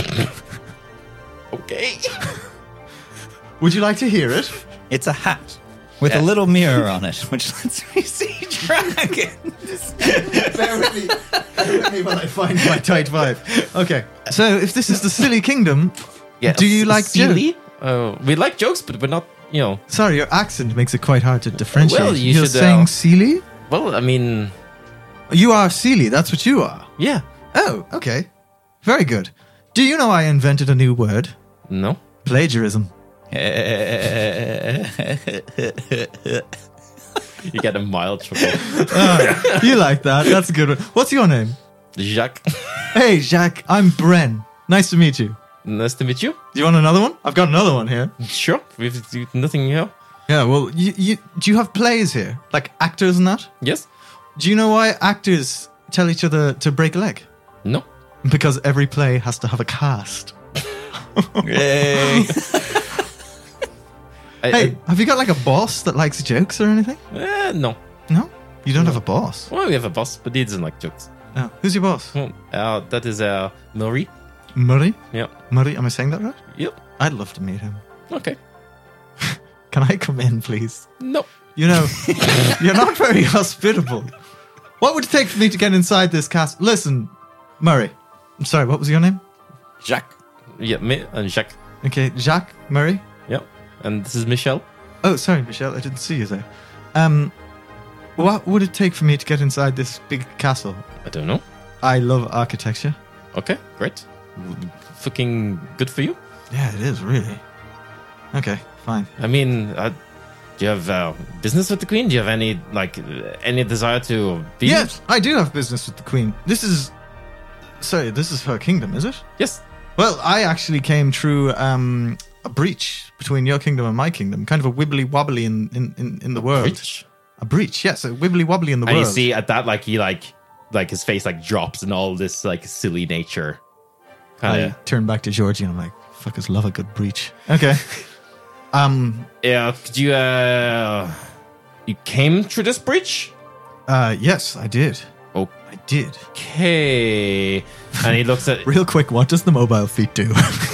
Okay. Would you like to hear it? It's a hat with Yeah. a little mirror on it, which lets me see dragons. Bear with me. Bear with me while I find my tight five. Okay. So, if this is the silly kingdom, Yeah. Do you like silly? Oh, we like jokes, but we're not. You know. sorry, your accent makes it quite hard to differentiate. Well, you You're should, uh, saying silly? Well, I mean, You are silly. That's what you are. yeah. Oh, okay. Very good. Do you know I invented a new word? No. Plagiarism. You get a mild chuckle. You like that? That's a good one. What's your name? Jacques. Hey, Jacques. I'm Bren. Nice to meet you. Nice to meet you. Do you want another one? I've got another one here. Sure. We've do nothing here. Yeah, well, you, you, do you have plays here? Like actors and that? Yes. Do you know why actors tell each other to break a leg? No. Because every play has to have a cast. Yay. I, Hey, have you got like a boss that likes jokes or anything? I, uh, no. No? You don't have a boss? Well, we have a boss, but he doesn't like jokes. No. Who's your boss? Well, uh, that is uh, Murray. Murray? Yeah. Murray, am I saying that right? Yep. I'd love to meet him. Okay. Can I come in, please? No. You know, you're not very hospitable. What would it take for me to get inside this cast? Listen, Murray. I'm sorry, what was your name? Jacques. Yeah, me and Jacques. Okay, Jacques Murray. Yeah. And this is Michelle. Oh, sorry, Michelle, I didn't see you there. Um, what would it take for me to get inside this big castle? I don't know. I love architecture. Okay, great. Fucking good for you. Yeah, it is, really. Okay, fine. I mean, uh, do you have uh, business with the Queen? Do you have any, like, uh, any desire to be? Yes, I do have business with the Queen. This is... Sorry, this is her kingdom, is it? Yes. Well, I actually came through um, a breach between your kingdom and my kingdom. Kind of a wibbly-wobbly in, in, in, in the world. Rich. A breach, yes, a wibbly-wobbly in the And world. you see at that, like, he, like, like his face like drops in all this like silly nature. I Kind of. turn back to Georgie and I'm like, fuckers love a good breach. Okay. um. Yeah. Could you? Uh, you came through this breach. Uh. Yes, I did. Oh. I did. Okay. And he looks at. Real quick, what does the mobile feat do?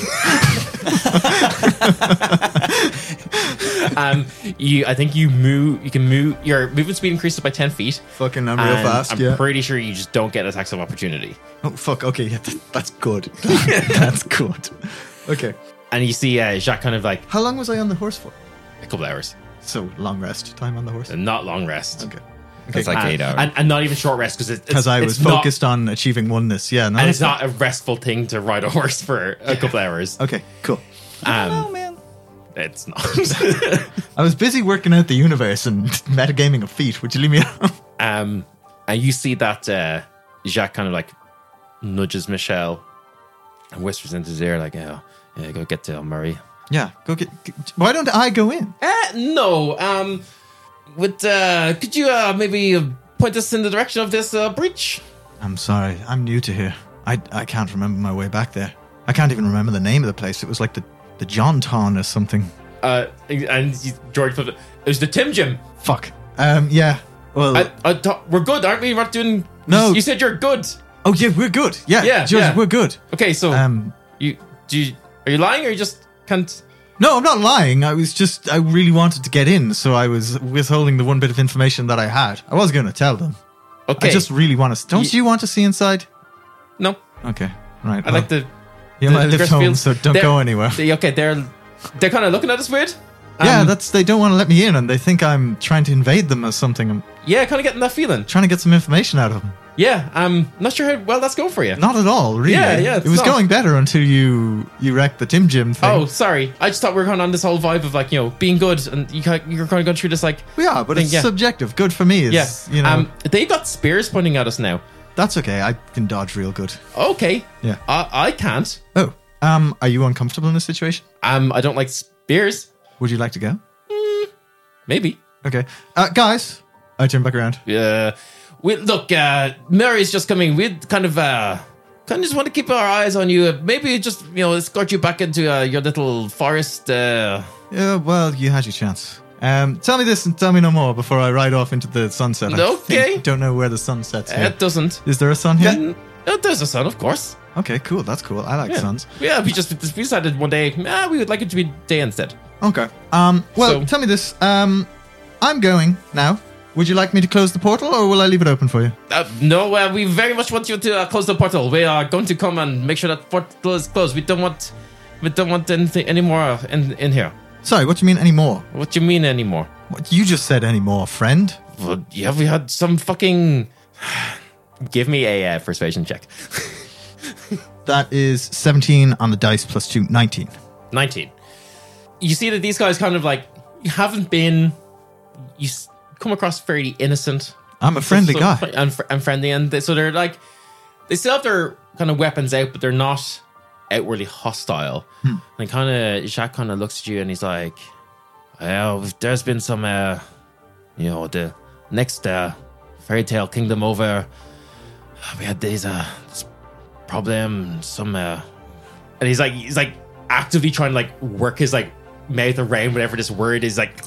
um. You. I think you move. You can move. Your movement speed increases by ten feet. Fucking, I'm real and fast. I'm yeah. pretty sure you just don't get attacks of opportunity. Oh fuck. Okay. Yeah. That, that's good. That's good. Okay. And you see uh, Jacques kind of like How long was I on the horse for? a couple hours. So long rest time on the horse. And not long rest. Okay. It's like and, eight hours. And, and not even short rest because it's Because I was it's not- focused on achieving oneness. Yeah. No, and that's it's not a restful thing to ride a horse for a couple hours. fine. Okay. Cool. Um, oh man. It's not. I was busy working out the universe and metagaming a feat. Would you leave me alone? um, and you see that uh, Jacques kind of like nudges Michelle and whispers into his ear like, "Yeah, yeah, go get to Murray." Yeah. Go get, get. Why don't I go in? Uh, no. Um, with uh, could you uh, maybe uh, point us in the direction of this uh, breach? I'm sorry. I'm new to here. I I can't remember my way back there. I can't even remember the name of the place. It was like the the John Ton or something. Uh, and he- George flipped it. It was the Tim Gym. Fuck. Um. Yeah. Well. I, I thought we're good, aren't we? We're not doing. No. You, you said you're good. oh yeah, we're good. Yeah. Yeah, George, yeah. we're good. Okay, so Um. you do you, are you lying or you just can't? No, I'm not lying. I was just, I really wanted to get in, so I was withholding the one bit of information that I had. I was going to tell them. Okay, I just really want to. Don't Ye- you want to see inside? no. Okay, right. I like the. You the might live home, Gristfields. so don't They're- go anywhere. They, okay, they're they're kind of looking at us weird. yeah, Um, that's. They don't want to let me in, and they think I'm trying to invade them or something. I'm yeah, kind of getting that feeling. trying to get some information out of them. Yeah, um, not sure how well that's going for you. Not at all, really. Yeah, yeah, it's It was not. going better until you you wrecked the Tim Jim thing. Oh, sorry. I just thought we were going on this whole vibe of like you know being good, and you kind you're kind of going through this like we are, but thing, it's yeah. subjective. Good for me is, yeah. you know, Um, they got spears pointing at us now. that's okay. I can dodge real good. Okay. Yeah. I I can't. Oh, um, are you uncomfortable in this situation? Um, I don't like spears. Would you like to go? Maybe. Okay, uh, guys, I turn back around. Uh, we look. Uh, Mary's just coming. We kind of uh, kind of just want to keep our eyes on you. Uh, maybe just you know escort you back into uh, your little forest. Uh, Yeah, well, you had your chance. Um, tell me this and tell me no more before I ride off into the sunset. I Okay. think- don't know where the sun sets here. It doesn't. Is there a sun here? Mm, uh, there's a sun, of course. Okay, cool. That's cool. I like Yeah. suns. Yeah, we just we decided one day, ah, we would like it to be day instead. Okay. Um. Well, So- tell me this. Um, I'm going now. Would you like me to close the portal, or will I leave it open for you? Uh, no, uh, we very much want you to uh, close the portal. We are going to come and make sure that portal is closed. We don't want, we don't want anything anymore in in here. Sorry, what do you mean anymore? What do you mean anymore? What you just said anymore, friend? Well, yeah, we had some fucking. Give me a uh, persuasion check. That is seventeen on the dice plus two, nineteen. nineteen. You see that these guys kind of like you haven't been. You s- come across fairly innocent. I'm a friendly So- guy. and, fr- and friendly, and they, so they're like they still have their kind of weapons out, but they're not outwardly hostile. Hmm. And kind of Jacques kind of looks at you and he's like, "Well, there's been some, uh, you know, the next uh, fairy tale kingdom over. We had these uh, this problem, some, uh, and he's like he's like actively trying to like work his like mouth around whatever this word is, like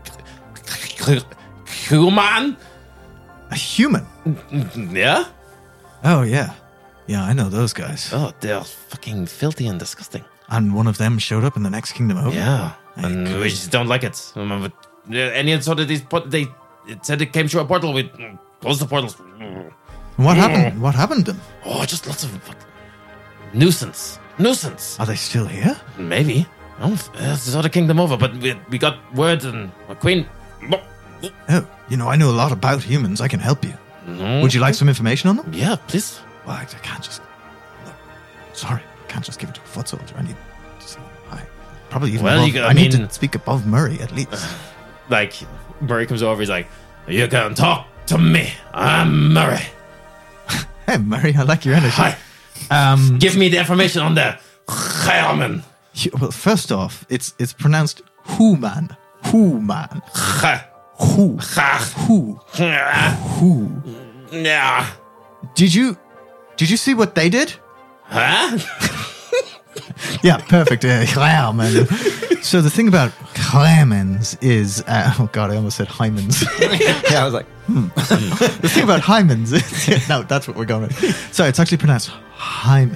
human." A human? Yeah. Oh yeah, yeah. I know those guys. Oh, they're fucking filthy and disgusting. And one of them showed up in the next kingdom over. Yeah, Hey, and good. we just don't like it. Um, but, uh, Any sort of these, put they it said it came through a portal. We mm, closed the portals. Mm. What happened? What happened to them? Oh, just lots of fucking nuisance, nuisance. Are they still here? Maybe. Oh, it's the other kingdom over, but we, we got word and a queen. Oh, you know, I know a lot about humans. I can help you. No. Would you like some information on them? Yeah, please. Well, I, I can't just. Look, sorry, I can't just give it to a foot soldier. I need. To, I probably even. Well, above, you got- I, I need mean- to speak above Murray at least. Like Murray comes over. He's like, "You can talk to me. I'm Murray. Hey, Murray, I like your energy. Hi. Um, Give me the information on the Herman. you- well, first off, it's it's pronounced human. Human. Ha. Who? Ha. Who? Yeah. Who? Yeah. Did you did you see what they did? Huh? Yeah, perfect. Uh, Clayman. So the thing about Claymans is, uh, oh god, I almost said hymens. Yeah, I was like, hmm. The thing about hymens is, no, that's what we're going with. Sorry, it's actually pronounced hymen.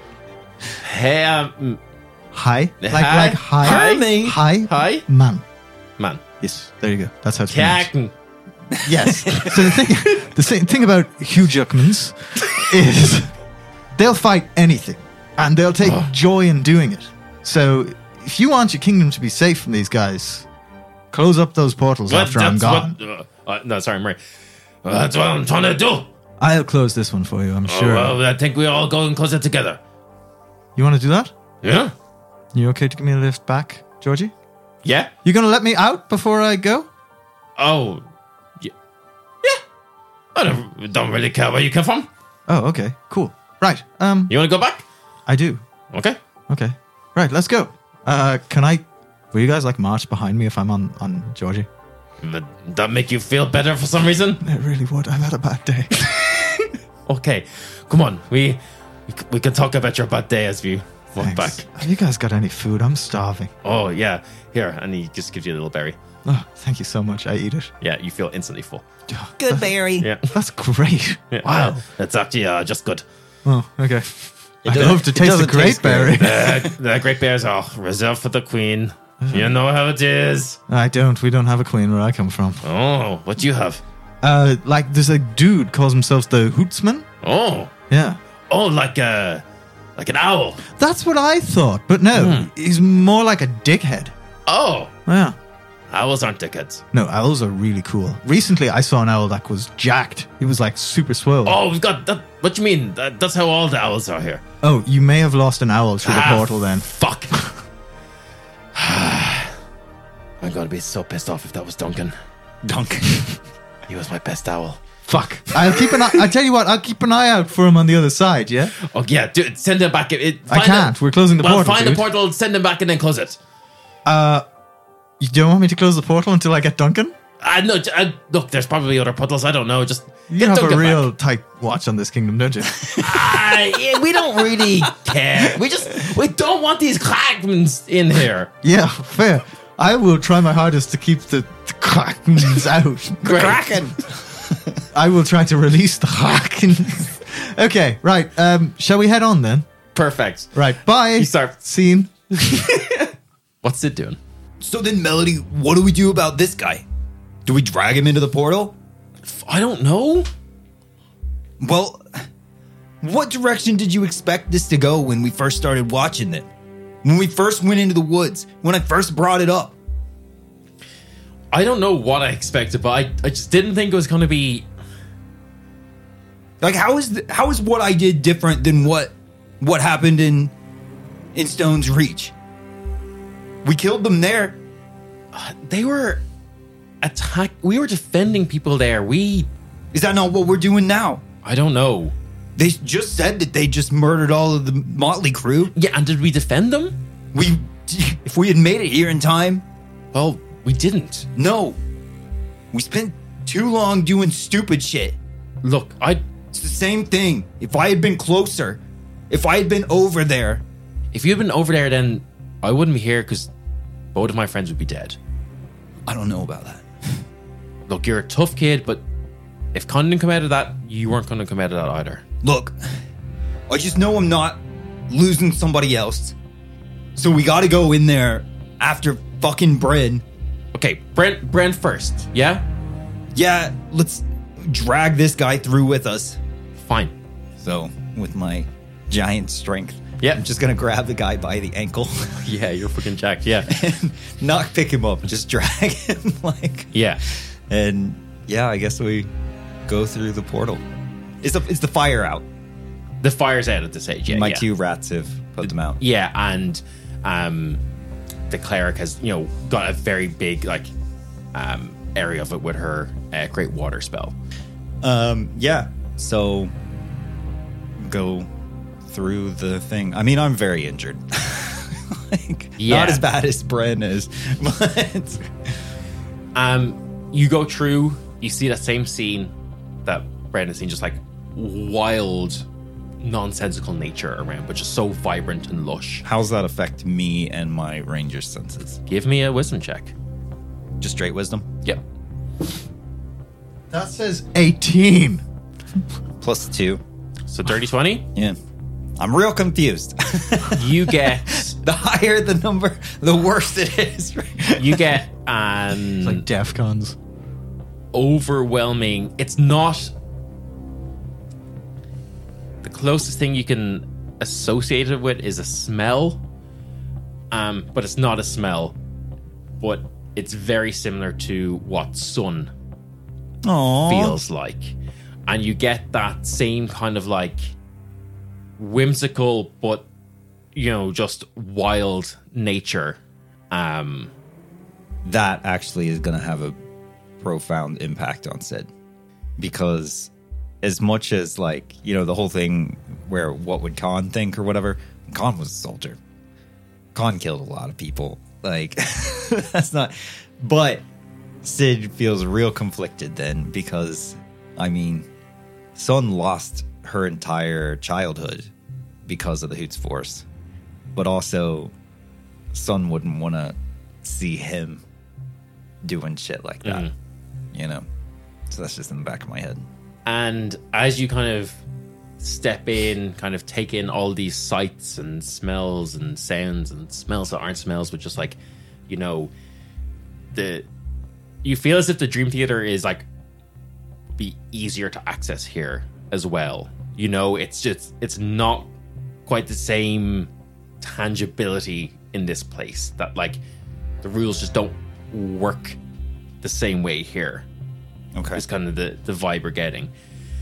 Hey, um, Hi, like Hi. like hi, Hi. hi, Hi. man. man. Yes, there you go. That's how it's pronounced. Cacken. Yes. So the thing, the same thing about Hugh Jackmans is they'll fight anything, and they'll take joy in doing it. So if you want your kingdom to be safe from these guys, close up those portals What? after I'm That's gone. what. Uh, uh, no, sorry, Murray. Uh, that's what I'm trying to do. I'll close this one for you. I'm Oh, sure. well, I think we all go and close it together. You want to do that? Yeah. You okay to give me a lift back, Georgie? Yeah. You gonna let me out before I go? Oh. Yeah. Yeah. I don't, don't really care where you come from. Oh, okay, cool. Right. Um, You want to go back? I do. Okay. Okay. Right. Let's go. Uh, can I? Will you guys like march behind me if I'm on on Georgie? Would that make you feel better for some reason? It really would. I've had a bad day. Okay. Come on. We we, c- we can talk about your bad day as we walk Thanks. back. Have you guys got any food? I'm starving. Oh, yeah. Here. And he just gives you a little berry. Oh, thank you so much. I eat it. Yeah. You feel instantly full. Oh, Good berry. Yeah. that's great. Yeah, Wow. well, that's actually uh, just good. Oh, okay. I doesn't- love to it taste a doesn't great taste berry. great. Uh, the great bears are reserved for the queen. You know how it is. I don't. We don't have a queen where I come from. Oh, what do you have? Uh, like there's a dude calls himself the Hootsman. Oh, Yeah. oh, like a like an owl. That's what I thought, but no, he's more like a dickhead. Oh, Yeah. owls aren't dickheads. No, owls are really cool. Recently, I saw an owl that was jacked. He was like super swole. Oh, we've got that. What do you mean? That, that's how all the owls are here. Oh, you may have lost an owl through the Ah, portal then. Fuck. I'm gonna be so pissed off if that was Duncan. Duncan. He was my best owl. Fuck. I'll keep an eye. I tell you what, I'll keep an eye out for him on the other side. Yeah. Oh yeah, dude, send him back. It, it- I find can't. a- We're closing the well, portal. find dude. the portal, send him back, and then close it. Uh, you don't want me to close the portal until I get Duncan? I know. Uh, look, there's probably other puddles. I don't know. Just You get have Duncan a back. real tight watch on this kingdom, don't you? Ah, yeah, we don't really care. We just we don't want these Clackmans in here. Yeah, fair. I will try my hardest to keep the, the Krakens out. Great. Kraken. I will try to release the Krakens. Okay, right. Um, shall we head on then? Perfect. Right. Bye. You start. Scene. What's it doing? So then, Melody, what do we do about this guy? Do we drag him into the portal? I don't know. Well, what direction did you expect this to go when we first started watching it? When we first went into the woods? When I first brought it up? I don't know what I expected, but I, I just didn't think it was going to be. Like, how is the, how is what I did different than what what happened in in Stone's Reach? We killed them there. They were attack. We were defending people there. We. Is that not what we're doing now? I don't know. They just said that they just murdered all of the Motley crew. Yeah, and did we defend them? We, if we had made it here in time, Well, we didn't. no. We spent too long doing stupid shit. Look, I. It's the same thing. If I had been closer, if I had been over there, If you had been over there, then I wouldn't be here because both of my friends would be dead. I don't know about that. Look, you're a tough kid, but if Con didn't come out of that, you weren't going to come out of that either. Look, I just know I'm not losing somebody else. So we gotta go in there after fucking Bren. Okay, Brent, Brent first, yeah? Yeah, let's drag this guy through with us. Fine. So, with my giant strength, Yeah. I'm just gonna grab the guy by the ankle Yeah, you're freaking jacked, yeah. and not pick him up, just drag him like. Yeah. And yeah, I guess we go through the portal. Is the is the fire out? The fire's out at this age, yeah. My yeah. two rats have put them out. Yeah, and um, the cleric has, you know, got a very big, like, um, area of it with her uh, great water spell. Um, yeah. So go through the thing. I mean, I'm very injured. like, Yeah. not as bad as Bren is, but Um, you go through, you see that same scene that Brandon's seen, just like wild, nonsensical nature around, but just so vibrant and lush. How's that affect me and my ranger senses? Give me a wisdom check. Just straight wisdom? Yep. That says eighteen. Plus two. So dirty twenty. Yeah. I'm real confused. You get The higher the number, the worse it is. you get an It's like DEFCONs. overwhelming. It's not the closest thing you can associate it with is a smell, um, but it's not a smell. But it's very similar to what sun Aww. feels like, and you get that same kind of like whimsical, but you know, just wild nature. Um, That actually is going to have a profound impact on Sid, because as much as like, you know, the whole thing where what would Khan think or whatever, Khan was a soldier. Khan killed a lot of people. Like, that's not, but Sid feels real conflicted then, because I mean, Sun lost her entire childhood because of the Hoots Force, but also Sun wouldn't want to see him doing shit like that, Mhm. you know? So that's just in the back of my head. And as you kind of step in, kind of take in all these sights and smells and sounds and smells that aren't smells, but just like, you know, the you feel as if the Dream Theater is like be easier to access here as well. You know, it's just it's not quite the same tangibility in this place, that like the rules just don't work the same way here. Okay. Is kind of the, the vibe we're getting.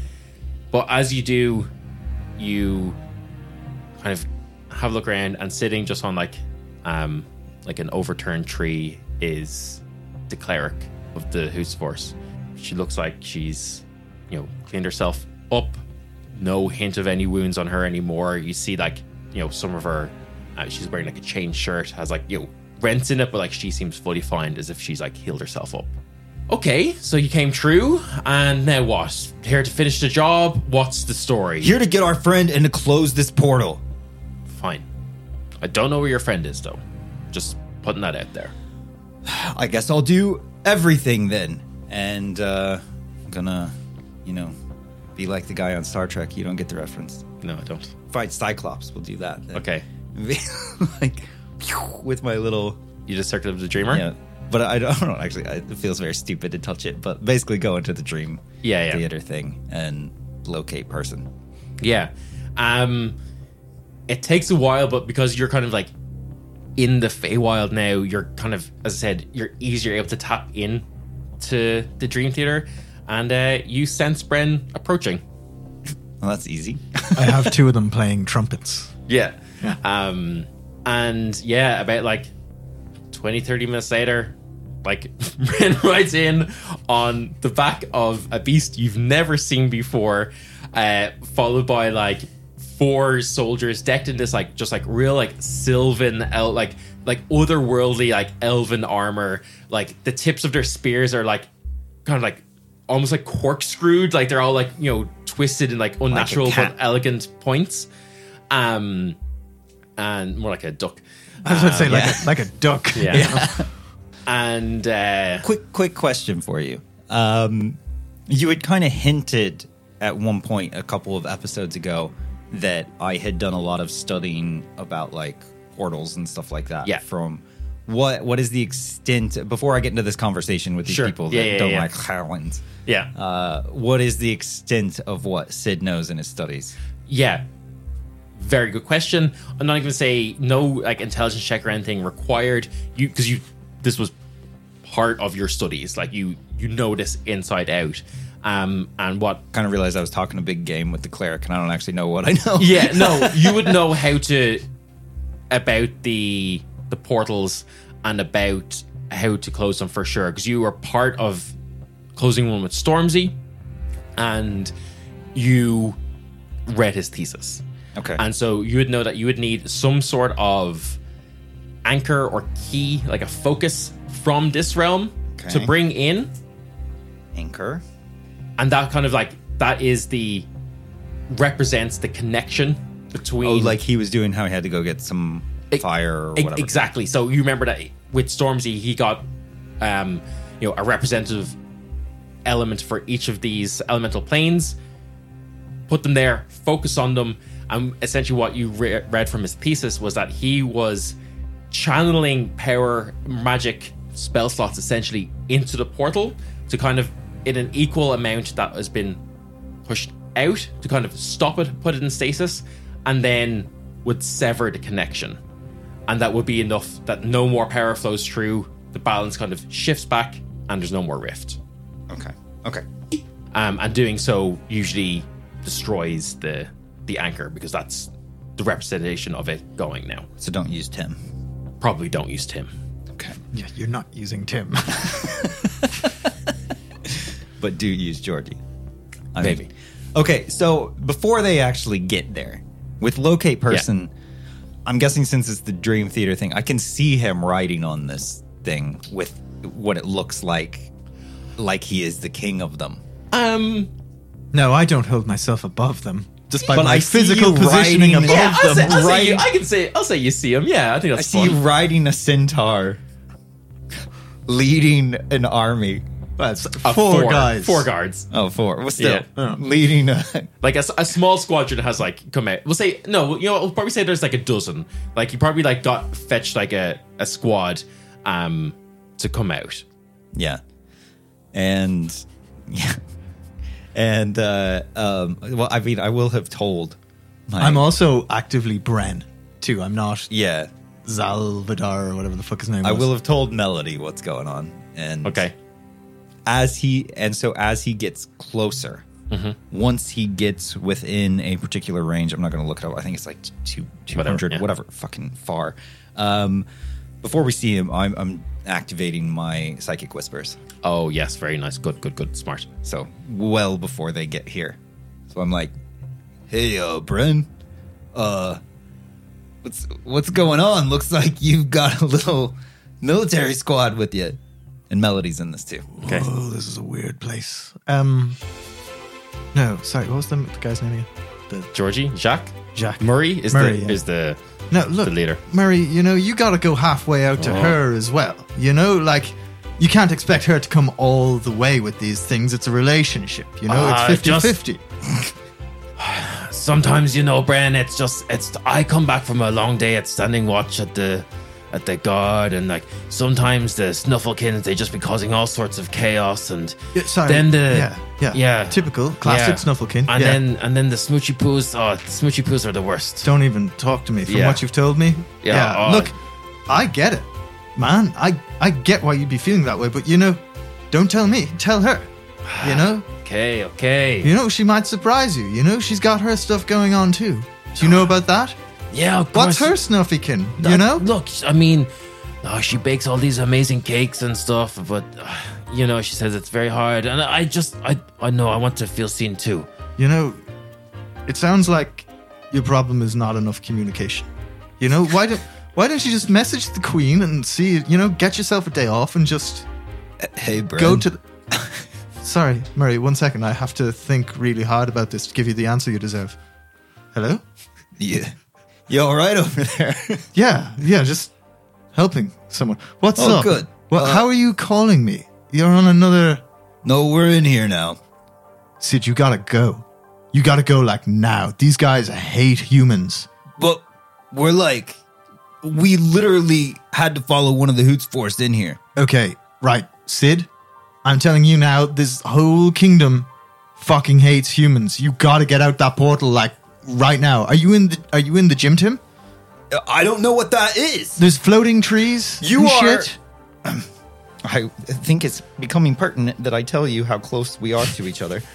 But as you do, you kind of have a look around, and sitting just on like um like an overturned tree is the cleric of the Hoots Force. She looks like she's, you know, cleaned herself up. No hint of any wounds on her anymore. You see like, you know, some of her uh, she's wearing like a chain shirt, has like, you know, rents in it, but like she seems fully fine, as if she's like healed herself up. Okay, so you came through, and now what? Here to finish the job? What's the story? Here to get our friend and to close this portal. Fine. I don't know where your friend is, though. Just putting that out there. I guess I'll do everything then. And uh I'm gonna, you know, be like the guy on Star Trek. You don't get the reference. No, I don't. Fight Cyclops. We'll do that then. Okay. Like with my little, You just circled the dreamer? yeah. But I don't know, actually, I- it feels very stupid to touch it. But basically, go into the dream Yeah, yeah. theater thing and locate person. Yeah. Um, it takes a while, but because you're kind of like in the Feywild now, you're kind of, as I said, you're easier able to tap in to the Dream Theater, and uh, you sense Bren approaching. Well, that's easy. I have two of them playing trumpets. Yeah. Um, and yeah, about like twenty, thirty minutes later, like Bren rides in on the back of a beast you've never seen before, uh, followed by like four soldiers decked in this like just like real like sylvan el- like like otherworldly like elven armor. Like the tips of their spears are like kind of like almost like corkscrewed, like they're all like, you know, twisted in like unnatural cat. but elegant points. Um, and more like a duck. I was going to say, like, yeah. a, like a duck. Yeah. And uh, quick, quick question for you. Um, you had kind of hinted at one point a couple of episodes ago that I had done a lot of studying about like portals and stuff like that. Yeah. From what what is the extent, before I get into this conversation with these Sure. people that Yeah, yeah, don't yeah. like Highlands, yeah, uh, what is the extent of what Sid knows in his studies? yeah. Very good question. I'm not even going to say no like intelligence check or anything required. You because you this was part of your studies. Like you you know this inside out. Um, and what Kind of realized I was talking a big game with the cleric, and I don't actually know what I know. yeah, no, you would know how to about the the portals and about how to close them for sure, because you were part of closing one with Stormzy, and you read his thesis. Okay. And so you would know that you would need some sort of anchor or key, like a focus from this realm Okay. to bring in. Anchor. And that kind of like, that is the represents the connection between. Oh, like he was doing how he had to go get some fire or E- whatever. Exactly. So you remember that with Stormzy, he got, um, you know, a representative element for each of these elemental planes. Put them there, focus on them, and essentially what you re- read from his thesis was that he was channeling power, magic, spell slots essentially into the portal to kind of, in an equal amount that has been pushed out to kind of stop it, put it in stasis, and then would sever the connection. And that would be enough that no more power flows through, the balance kind of shifts back, and there's no more rift. Okay. Okay. Um, and doing so usually destroys the the anchor, because that's the representation of it going now. So don't use Tim. Probably don't use Tim. Okay. Yeah, you're not using Tim. But do use Georgie. I Maybe. mean- okay, so before they actually get there, with locate person, I'm guessing since it's the Dream Theater thing, I can see him riding on this thing with what it looks like, like he is the king of them. Um, No, I don't hold myself above them, despite But my I see physical you positioning riding- above yeah, I'll them. say, I'll say right? you, I can say, I'll say you see him. Yeah, I think I that's see you fun. riding a centaur, leading an army. That's Uh, four, guys. four guards. Oh, four. Well, still Yeah. leading a. Like a, s- a small squadron has like come out. We'll say no. You know, we'll probably say there's like a dozen. Like you probably like got fetched like a, a squad, um, to come out. Yeah, and yeah, and uh, um. Well, I mean, I will have told. My, I'm also actively Bren, too. I'm not yeah. Zalvadar or whatever the fuck his name I was. will have told Melody what's going on, and Okay. as he and so as he gets closer, once he gets within a particular range, I'm not going to look it up. I think it's like two two hundred, yeah. whatever, fucking far. Um, before we see him, I'm, I'm activating my psychic whispers. Oh yes, very nice. Good, good, good. Smart. So well before they get here, so I'm like, "Hey, uh, Bren, uh, what's what's going on? Looks like you've got a little military squad with you." And Melody's in this too. Okay. Oh, this is a weird place. Um, no, sorry, what was the, the guy's name again? The Georgie, Jacques, Jacques Murray is Murray, the yeah. is the No, look, the leader. Murray, you know, you gotta go halfway out to Oh. her as well. You know, like, you can't expect her to come all the way with these things. It's a relationship, you know, Ah, it's just- fifty-fifty. Sometimes, you know, Bran, it's just it's I come back from a long day at standing watch at the at the guard, and like sometimes the Snufflekins, they just be causing all sorts of chaos, and Yeah, sorry. then the yeah, yeah, yeah typical classic yeah. Snufflekin. and yeah. then and then the Smoochy Poos. Oh, the Smoochy Poos are the worst. Don't even talk to me from Yeah. what you've told me. Yeah, oh. Look, I get it, man. I I get why you'd be feeling that way, but you know, don't tell me. Tell her. You know, Okay, okay. you know she might surprise you. You know she's got her stuff going on too. Do you know about that? Yeah, of What's course. her Snuffykin? You That- know? Look, I mean, oh, she bakes all these amazing cakes and stuff, but uh, you know, she says it's very hard, and I just, I, I know, I want to feel seen too. You know, it sounds like your problem is not enough communication. You know, why don't why don't you just message the queen and see? You know, get yourself a day off and just Hey, Bren. go to. The, sorry, Murray. One second. I have to think really hard about this to give you the answer you deserve. Hello? Yeah. You all right over there? Yeah, yeah. Just helping someone. What's Oh, up? good. Well, Uh, how are you calling me? You're on another. No, we're in here now. Sid, you gotta go. You gotta go like now. These guys hate humans. But we're like, we literally had to follow one of the Hoots forced in here. Okay, right, Sid. I'm telling you now, this whole kingdom fucking hates humans. You gotta get out that portal like right now. Are you in the Are you in the gym, Tim? I don't know what that is. There's floating trees. You and are- shit. I think it's becoming pertinent that I tell you how close we are to each other.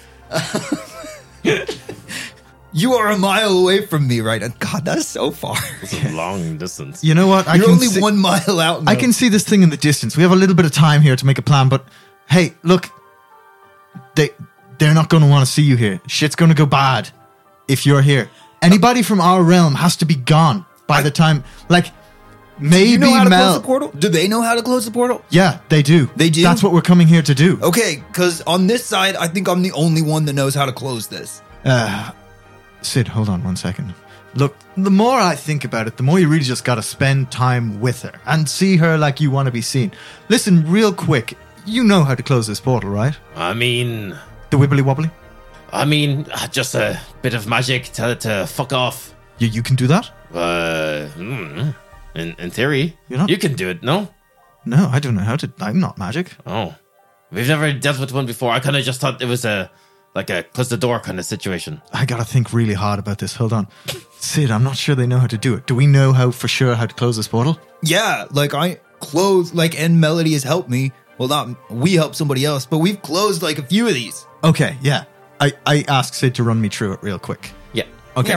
You are a mile away from me right now. God, that is so far. It's a long distance. You know what? I You're can only see, one mile out. in I the- can see this thing in the distance. We have a little bit of time here to make a plan, but hey, look, they they're not going to want to see you here. Shit's going to go bad if you're here. Anybody from our realm has to be gone by the time. Like maybe you know how to Mel. close the portal? Do they know how to close the portal? Yeah, they do. They do? That's what we're coming here to do. Okay, because on this side, I think I'm the only one that knows how to close this. Uh, Sid, hold on one second. Look, the more I think about it, the more you really just got to spend time with her and see her like you want to be seen. Listen, real quick, you know how to close this portal, right? I mean, The wibbly wobbly? I mean, uh, just a bit of magic. Tell it to fuck off. You, you can do that? Uh, mm, in in theory, You're not- you can do it. No, No, I don't know how to. I'm not magic. oh, we've never dealt with one before. I kind of just thought it was a like a close the door kind of situation. I got to think really hard about this. Hold on. Sid, I'm not sure they know how to do it. Do we know how for sure how to close this portal? Yeah, like I closed, like, and Melody has helped me. Well, not we helped somebody else, but we've closed like a few of these. Okay, yeah. I, I asked Sid to run me through it real quick. Yeah. Okay.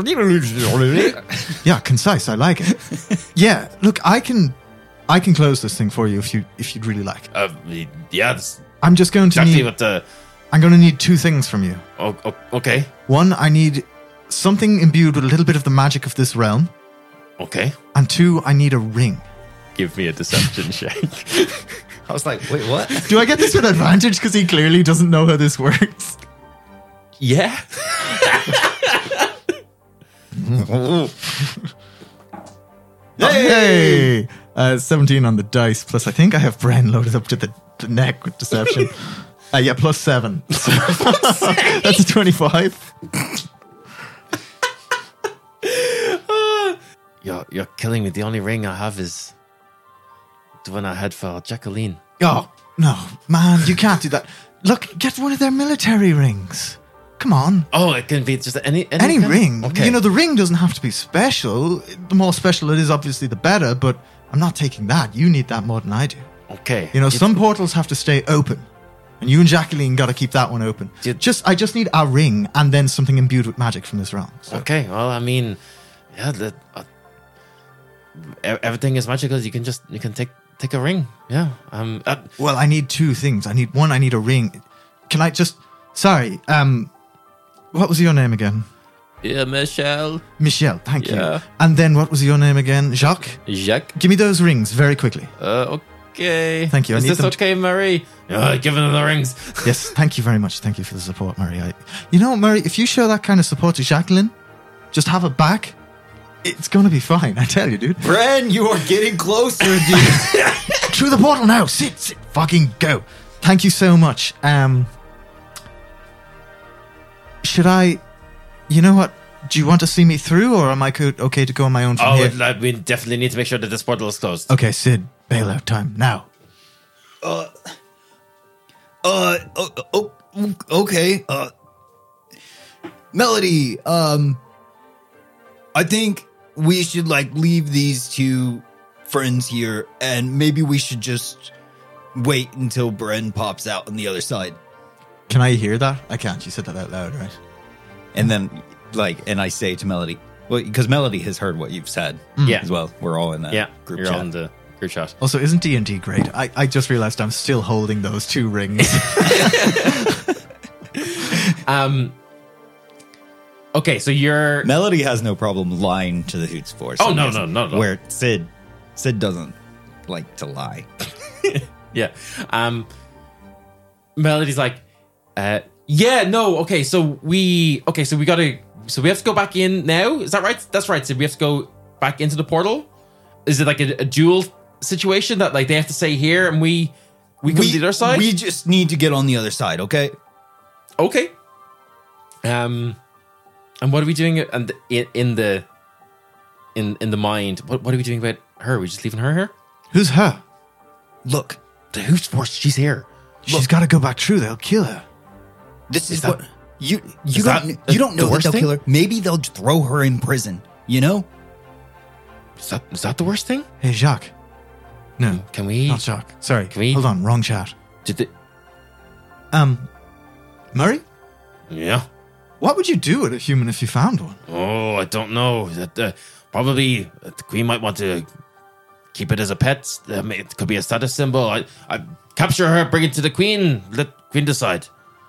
Yeah, concise. I like it. Yeah, look, I can I can close this thing for you if you if you'd really like. Uh, yeah. That's I'm just going to exactly need what the. I'm going to need two things from you. Oh, oh, okay. One, I need something imbued with a little bit of the magic of this realm, Okay. and two, I need a ring. Give me a deception check. I was like, wait, what? Do I get this with advantage because he clearly doesn't know how this works? Yeah. Hey! Uh, seventeen on the dice, plus I think I have Bren loaded up to the, the neck with deception. uh, yeah, plus seven. That's a twenty-five. You're you're killing me. The only ring I have is the one I had for Jacqueline. Oh, no, man, you can't do that. Look, get one of their military rings. Come on. Oh, it can be just any any, Any kind? ring. Okay. You know, the ring doesn't have to be special. The more special it is, obviously, the better, but I'm not taking that. You need that more than I do. Okay. You know, It's- some portals have to stay open. And you and Jacqueline got to keep that one open. Did- Just, I just need a ring and then something imbued with magic from this realm. So. Okay. Well, I mean, yeah. The, uh, e- everything is magical. You can just you can take take a ring. Yeah. Um. Uh, Well, I need two things. I need one. I need a ring. Can I just? Sorry. Um, what was your name again? yeah, Michelle. Michelle. Thank Yeah. you. And then what was your name again? Jacques. Jacques. Give me those rings very quickly. Uh. Okay. Thank you. I Is need this them to- okay, Murray? Uh, giving them the rings. Yes. Thank you very much. Thank you for the support, Murray. I, you know, Murray, if you show that kind of support to Jacqueline, just have it back. It's going to be fine. I tell you, dude. Bren, you are getting closer, dude. Through the portal now. Sit. Sit. Fucking go. Thank you so much. Um. Should I? You know what? Do you want to see me through, or am I co- okay to go on my own from Oh, here? like, we definitely need to make sure that this portal is closed. Okay, Sid, bailout time now. Uh, oh, oh, okay. Uh, Melody, um, I think we should, like, leave these two friends here, and maybe we should just wait until Bren pops out on the other side. Can I hear that? I can't. You said that out loud, right? And then, like, and I say to Melody, well, because Melody has heard what you've said Yeah. as well. We're all in that Yeah. group You're chat. on the group chat. Also, isn't D and D great? I, I just realized I'm still holding those two rings. Um. Okay, so you're. Melody has no problem lying to the Hoots for Oh, some no, reason, no, no, no. Where Sid, Sid doesn't like to lie. Yeah. Um. Melody's like, uh, yeah, no, okay, so we, okay, so we gotta, so we have to go back in now. Is that right? That's right. So we have to go back into the portal. Is it like a, a dual situation that like they have to stay here and we, we come to the other side? We just need to get on the other side, okay? Okay. Um, and what are we doing? And in, in the, in in the mind, what what are we doing about her? Are we just leaving her here? Who's her? Look, The Who's Force? She's here. She's got to go back through. They'll kill her. this is, that- what you you is don't that you don't the know that worst they'll thing? kill her. Maybe they'll just throw her in prison. You know? Is that is that the worst thing? Hey, Jacques. No, Can we? not Jacques. Sorry. Can we- Hold on, wrong chat. Did the, Um, Murray, yeah. what would you do with a human if you found one? Oh, I don't know. That uh, probably uh, the queen might want to keep it as a pet. Uh, may- it could be a status symbol. I, I capture her, bring it to the queen. Let queen decide.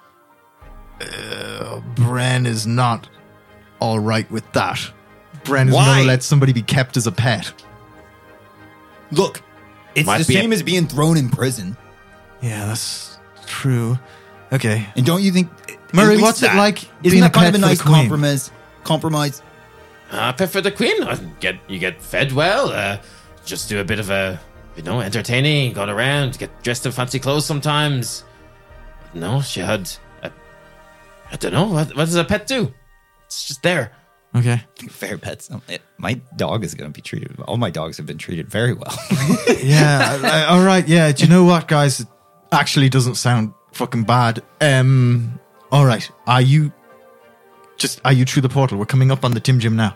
Bren is not all right with that. Bren is Why? going to let somebody be kept as a pet. Look, it's Might the be a- same as being thrown in prison. Yeah, that's true. Okay. And don't you think, at Murray, least what's it that- like Isn't being that a kind pet of a for the nice queen? compromise? compromise? I prefer the Queen. I get you get fed well. Uh, just do a bit of a, you know, entertaining, going around, get dressed in fancy clothes sometimes. No, she had, a, I don't know, what, what does a pet do? It's just there. Okay. Fair pets. It, my dog is going to be treated. All my dogs have been treated very well. Yeah. I- all right. Yeah. Do you know what, guys? It actually doesn't sound fucking bad. Um. All right. Are you just? Are you through the portal? We're coming up on the Tim Jim now.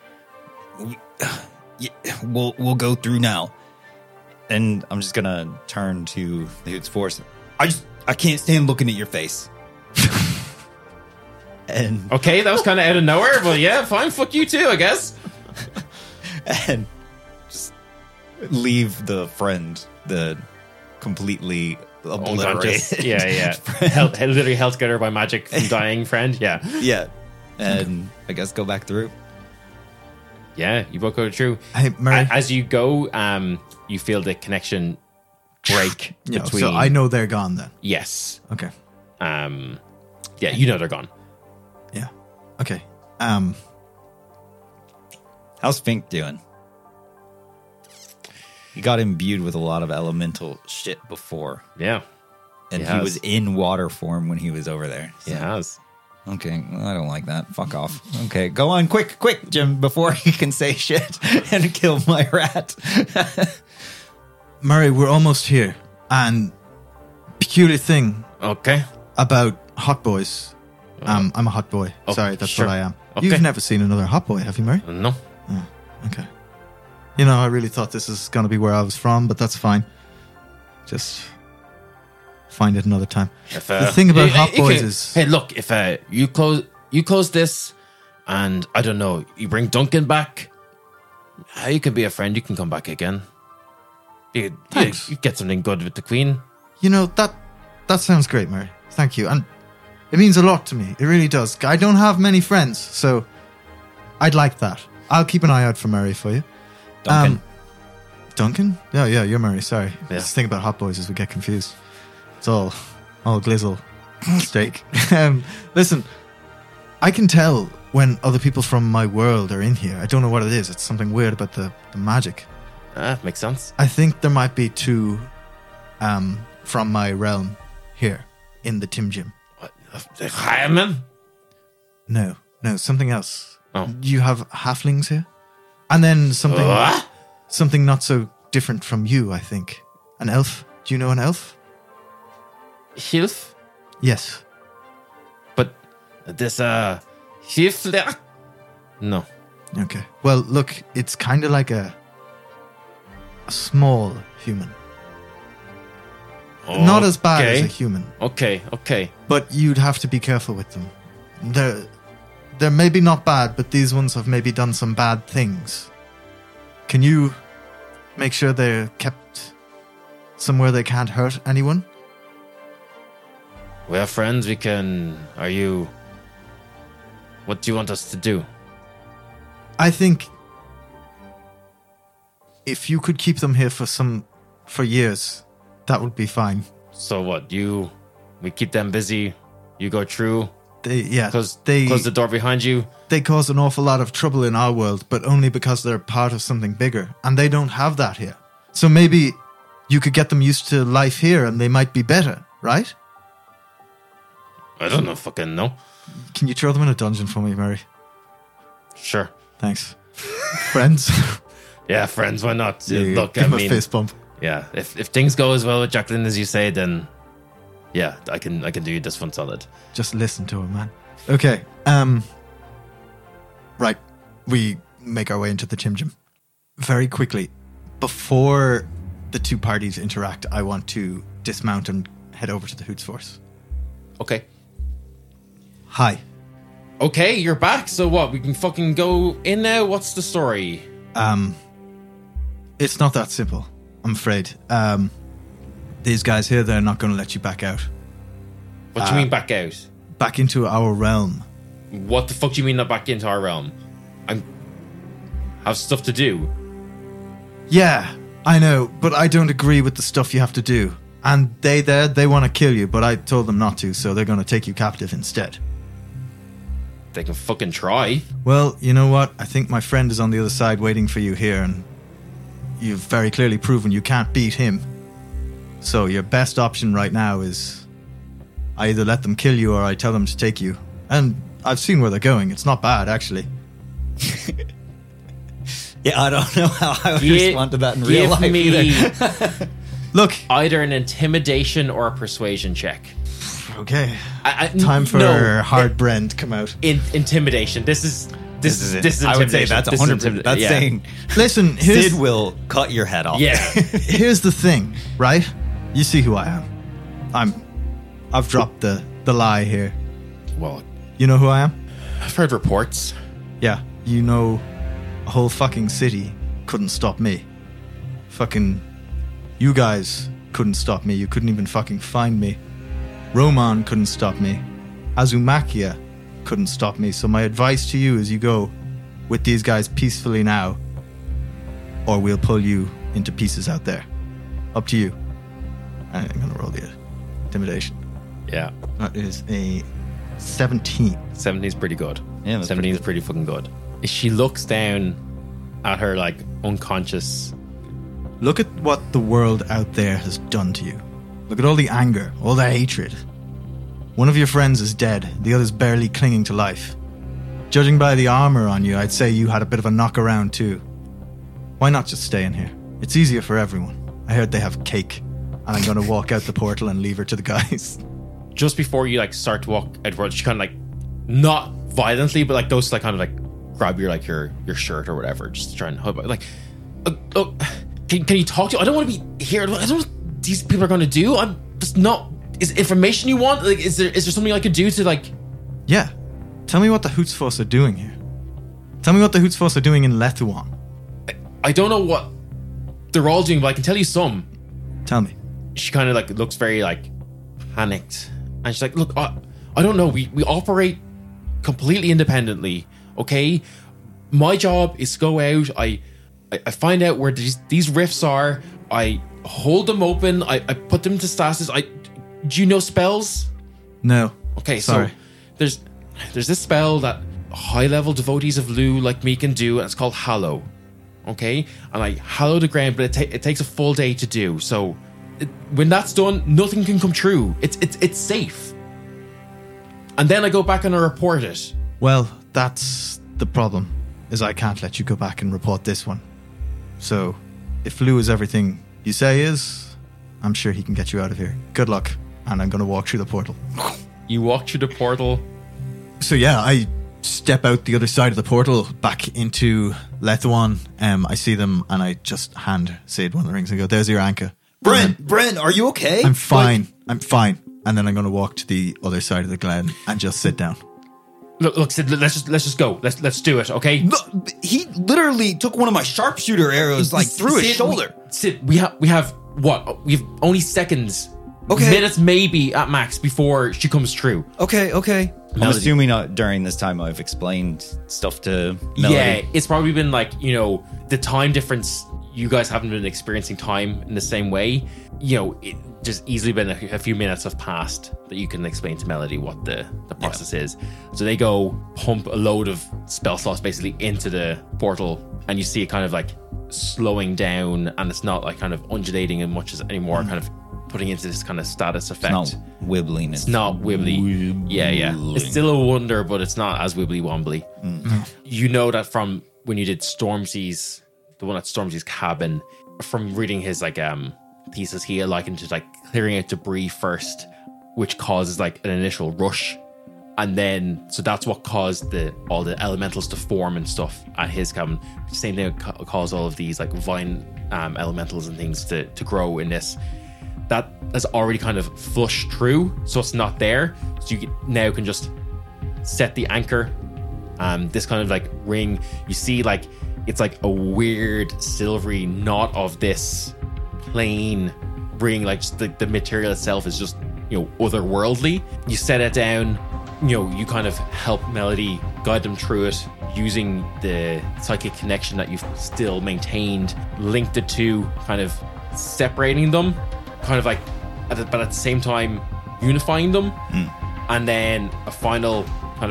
Yeah, we'll we'll go through now. And I'm just gonna turn to the Hoots Force. I just I can't stand looking at your face. and Okay, that was kind of out of nowhere, but yeah, fine. Fuck you too, I guess. and just leave the friend, the completely Unconscious. obliterated. Yeah, yeah. Held, literally held together by magic from dying friend. Yeah. yeah. And I guess go back through. Yeah, you both go through. Hey, Murray. A- As you go, um, you feel the connection break Yeah, between. so I know they're gone then. Yes. Okay. Um, yeah, you know they're gone. Yeah. Okay. Um. How's Fink doing? He got imbued with a lot of elemental shit before. Yeah, And He he, has. was in water form when he was over there. he has. Okay, well, I don't like that. Fuck off. Okay, go on, quick, quick, Jim, before he can say shit and kill my rat. Murray, we're almost here. And peculiar thing Okay. about hot boys. Um, I'm a hot boy. Oh, Sorry, that's sure. what I am. Okay. You've never seen another hot boy, have you, Murray? No. Okay. You know, I really thought this was going to be where I was from, but that's fine. Just find it another time. If, The thing about hot boys can- is- hey, look, if uh, you close, you close this, and I don't know, you bring Duncan back. Uh, you can be a friend. You can come back again. You, you, Thanks. you get something good with the Queen. You know, that that sounds great, Murray. Thank you. And it means a lot to me. It really does. I don't have many friends, so I'd like that. I'll keep an eye out for Murray for you. Duncan. Um, Duncan? Yeah, yeah, you're Murray. Sorry. Yeah. This thing about hot boys is we get confused. It's all, all glizzle steak. um, listen, I can tell when other people from my world are in here. I don't know what it is. It's something weird about the, the magic. Ah, makes sense. I think there might be two um, from my realm here in the Tim Jim. What, the Highman? No, no, something else. Oh. You have halflings here? And then something What? something not so different from you, I think. An elf? Do you know an elf? Hilf? Yes. But this uh, Hilf? No. Okay. Well, look, it's kind of like a a small human. Not as bad as a Okay. human, Okay, okay. but you'd have to be careful with them. They're they're maybe not bad, but these ones have maybe done some bad things. Can you make sure they're kept somewhere they can't hurt anyone? We're friends. We can. Are you? What do you want us to do? I think if you could keep them here for some for years, that would be fine. So what? You? We keep them busy. You go through. They yeah, Close. they close the door behind you. they cause an awful lot of trouble in our world, but only because they're part of something bigger, and they don't have that here. So maybe you could get them used to life here, and they might be better, right? I don't know. Fucking know. Can you throw them in a dungeon for me, Murray? Sure. Thanks. Friends? Yeah, friends. Why not? Uh, Yeah, Look, give I him a mean, fist bump. yeah. If if things go as well with Jacqueline as you say, then yeah, I can I can do you this one solid. Just listen to him, man. Okay. Um. Right. We make our way into the Tim Jim. Very quickly, before the two parties interact, I want to dismount and head over to the Hoots Force. Okay. Hi. Okay, you're back. So what? We can fucking go in now. What's the story? Um. It's not that simple, I'm afraid. Um. These guys here, they're not going to let you back out. What do Uh, you mean back out? Back into our realm. What the fuck do you mean not back into our realm? I'm have stuff to do. Yeah, I know, but I don't agree with the stuff you have to do. And they there, they want to kill you, but I told them not to, so they're going to take you captive instead. they can fucking try. Well, you know what? I think my friend is on the other side waiting for you here, and you've very clearly proven you can't beat him. So your best option right now is I either let them kill you or I tell them to take you. And I've seen where they're going. It's not bad, actually. Yeah, I don't know how I would Gi- respond to that in give real life me either. Look, either an intimidation or a persuasion check. okay. I, I, Time for no, hard Bren to come out. in, intimidation. This is this, is it. this is I would say intimidation. that's This is one hundred percent. intimida- That's yeah. saying Listen, here's, Sid will cut your head off. Yeah. here's the thing, right? You see who I am. I'm. I've dropped the, the lie here. Well, You know who I am? I've heard reports. Yeah. You know, a whole fucking city couldn't stop me. Fucking, you guys couldn't stop me. You couldn't even fucking find me. Roman couldn't stop me. Azumakia couldn't stop me. So my advice to you is you go with these guys peacefully now, or we'll pull you into pieces out there. Up to you. I'm gonna roll the intimidation. Yeah. That is a seventeen. seventeen is pretty good. Yeah, that's seventeen is pretty fucking good. She looks down at her like unconscious. Look at what the world out there has done to you. Look at all the anger, all the hatred. One of your friends is dead, the other's barely clinging to life. Judging by the armor on you, I'd say you had a bit of a knock around too. Why not just stay in here? It's easier for everyone. I heard they have cake, and I'm gonna walk out the portal and leave her to the guys. Just before you like start to walk outward, she kind of like, not violently, but like goes to like kind of like grab your like your your shirt or whatever, just to try and hug. Like, uh, uh, can can you talk to? I don't want to be here. I don't know what these people are going to do. I'm just not. Is information you want? Like, is there is there something I could do to like? Yeah. Tell me what the Hootsfoss are doing here. Tell me what the Hootsfoss are doing in Lethuan. I don't know what they're all doing, but I can tell you some. Tell me. She kind of like looks very like panicked, and she's like, "Look, I, I don't know. We we operate completely independently. Okay, my job is to go out. I I, I find out where these these rifts are. I hold them open. I, I put them to stasis. I do you know spells? No. Okay, Sorry. so there's there's this spell that high level devotees of Lu like me can do, and it's called Hallow. Okay, and I hallow the ground, but it, ta- it takes a full day to do. So it, when that's done, nothing can come true. It's it's it's safe. And then I go back and I report it. Well, that's the problem, is I can't let you go back and report this one. So, if Lou is everything you say is, I'm sure he can get you out of here. Good luck, and I'm going to walk through the portal. You walk through the portal. So yeah, I step out the other side of the portal, back into Lethuan. Um, I see them, and I just hand Sid one of the rings and go, there's your anchor. Brent, And Brent, are you okay? I'm fine, I'm fine. And then I'm going to walk to the other side of the glen and just sit down. Look, look, Sid, let's just let's just go. Let's let's do it, okay? Look, he literally took one of my sharpshooter arrows like through his Sid, shoulder. We, Sid, we have we have what? We have only seconds, Okay. minutes maybe at max before she comes through. Okay, okay. I'm Melody. assuming uh, during this time I've explained stuff to Melody. Yeah, it's probably been like, you know, the time difference. You guys haven't been experiencing time in the same way. You know, it just easily been a, a few minutes have passed that you can explain to Melody what the, the process is. So they go pump a load of spell slots basically into the portal, and you see it kind of like slowing down, and it's not like kind of undulating as much as anymore, kind of putting into this kind of status effect. It's not wibbling. It's not wibbly. Yeah, yeah. It's still a wonder, but it's not as wibbly wobbly. You know that from when you did Stormzy's, the one at Stormzy's cabin, from reading his like um thesis, he likened to like clearing out debris first, which causes like an initial rush, and then so that's what caused the all the elementals to form and stuff at his cabin. Same thing ca- caused all of these like vine um, elementals and things to to grow in this. That has already kind of flushed through, so it's not there. So you can, now can just set the anchor. Um, this kind of like ring, you see like it's like a weird silvery knot of this plain ring, like just the, the material itself is just, you know, otherworldly. You set it down, you know, you kind of help Melody guide them through it using the psychic connection that you've still maintained, link the two, kind of separating them, kind of like, at the, but at the same time unifying them. And then a final kind of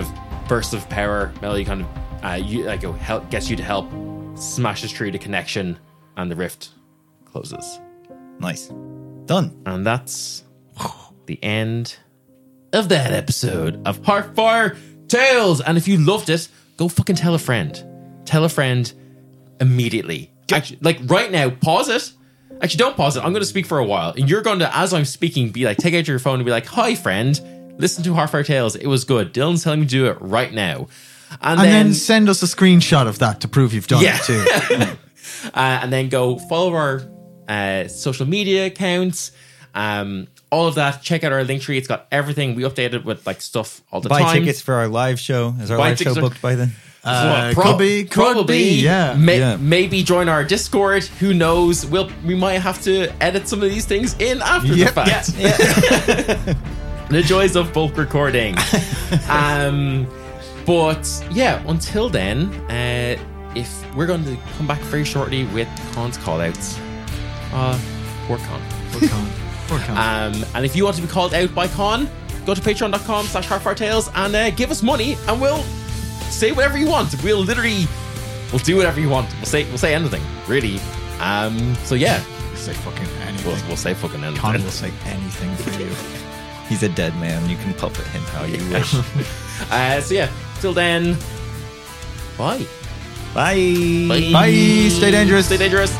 burst of power. Melody kind of uh, you, like, help, gets you to help, smashes through the connection, and the rift closes. Nice. Done. And that's the end of that episode of Heartfire Tales. And if you loved it, go fucking tell a friend. Tell a friend immediately. Actually, like right now, pause it. Actually, don't pause it. I'm going to speak for a while. And you're going to, as I'm speaking, be like, take out your phone and be like, hi, friend. Listen to Heartfire Tales. It was good. Dylan's telling me to do it right now. And, And then, then, send us a screenshot of that to prove you've done Yeah. it too. uh, and then go follow our uh, social media accounts. Um, all of that. Check out our link tree. It's got everything. We update it with like stuff all the Buy time. tickets for our live show. Is our Buy live show tickets for- booked by then? Uh, Well, could be, could probably, be, yeah. May, Yeah. Maybe join our Discord. Who knows? We'll we might have to edit some of these things in after Yep. the fact. The joys of bulk recording. um, but yeah, until then, uh, if we're going to come back very shortly with Con's callouts, uh, poor Con. Poor Con. Poor Con. Um, and if you want to be called out by Con, go to patreon.com slash heartfiretales and uh, give us money, and we'll say whatever you want. We'll literally, we'll do whatever you want. We'll say, we'll say anything, really. Um, so yeah, Say fucking anything. we'll, we'll say fucking anything. Con will say anything for you. He's a dead man. You can puppet him how you wish. Uh, so yeah, till then, bye. Bye. Bye. Bye. Stay dangerous. Stay dangerous.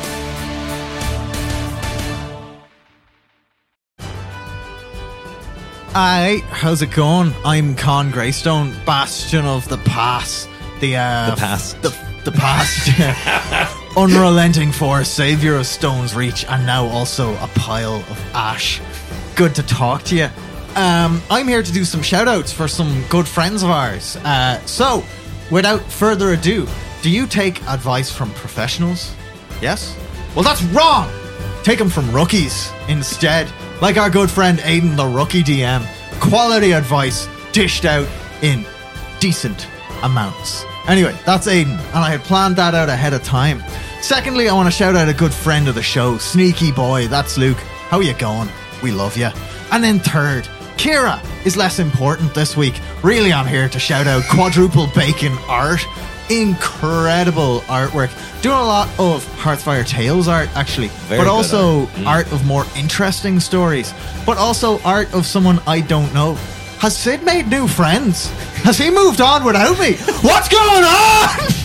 Hi, how's it going? I'm Con Greystone, bastion of the past. The uh, The past. The, the past, yeah. Unrelenting force, savior of Stone's Reach, and now also a pile of ash. Good to talk to you. Um, I'm here to do some shout outs for some good friends of ours. Uh, so, without further ado, do you take advice from professionals? Yes? Well, that's wrong! Take them from rookies instead. Like our good friend Aiden, the rookie D M. Quality advice dished out in decent amounts. Anyway, that's Aiden, and I had planned that out ahead of time. Secondly, I want to shout out a good friend of the show, Sneaky Boy. That's Luke. How you going? We love you. And then third, Kira is less important this week. Really, I'm here to shout out Quadruple Bacon Art. Incredible artwork. Doing a lot of Heartfire Tales art, actually. Very but good also art. art of more interesting stories. But also art of someone I don't know. Has Sid made new friends? Has he moved on without me? What's going on?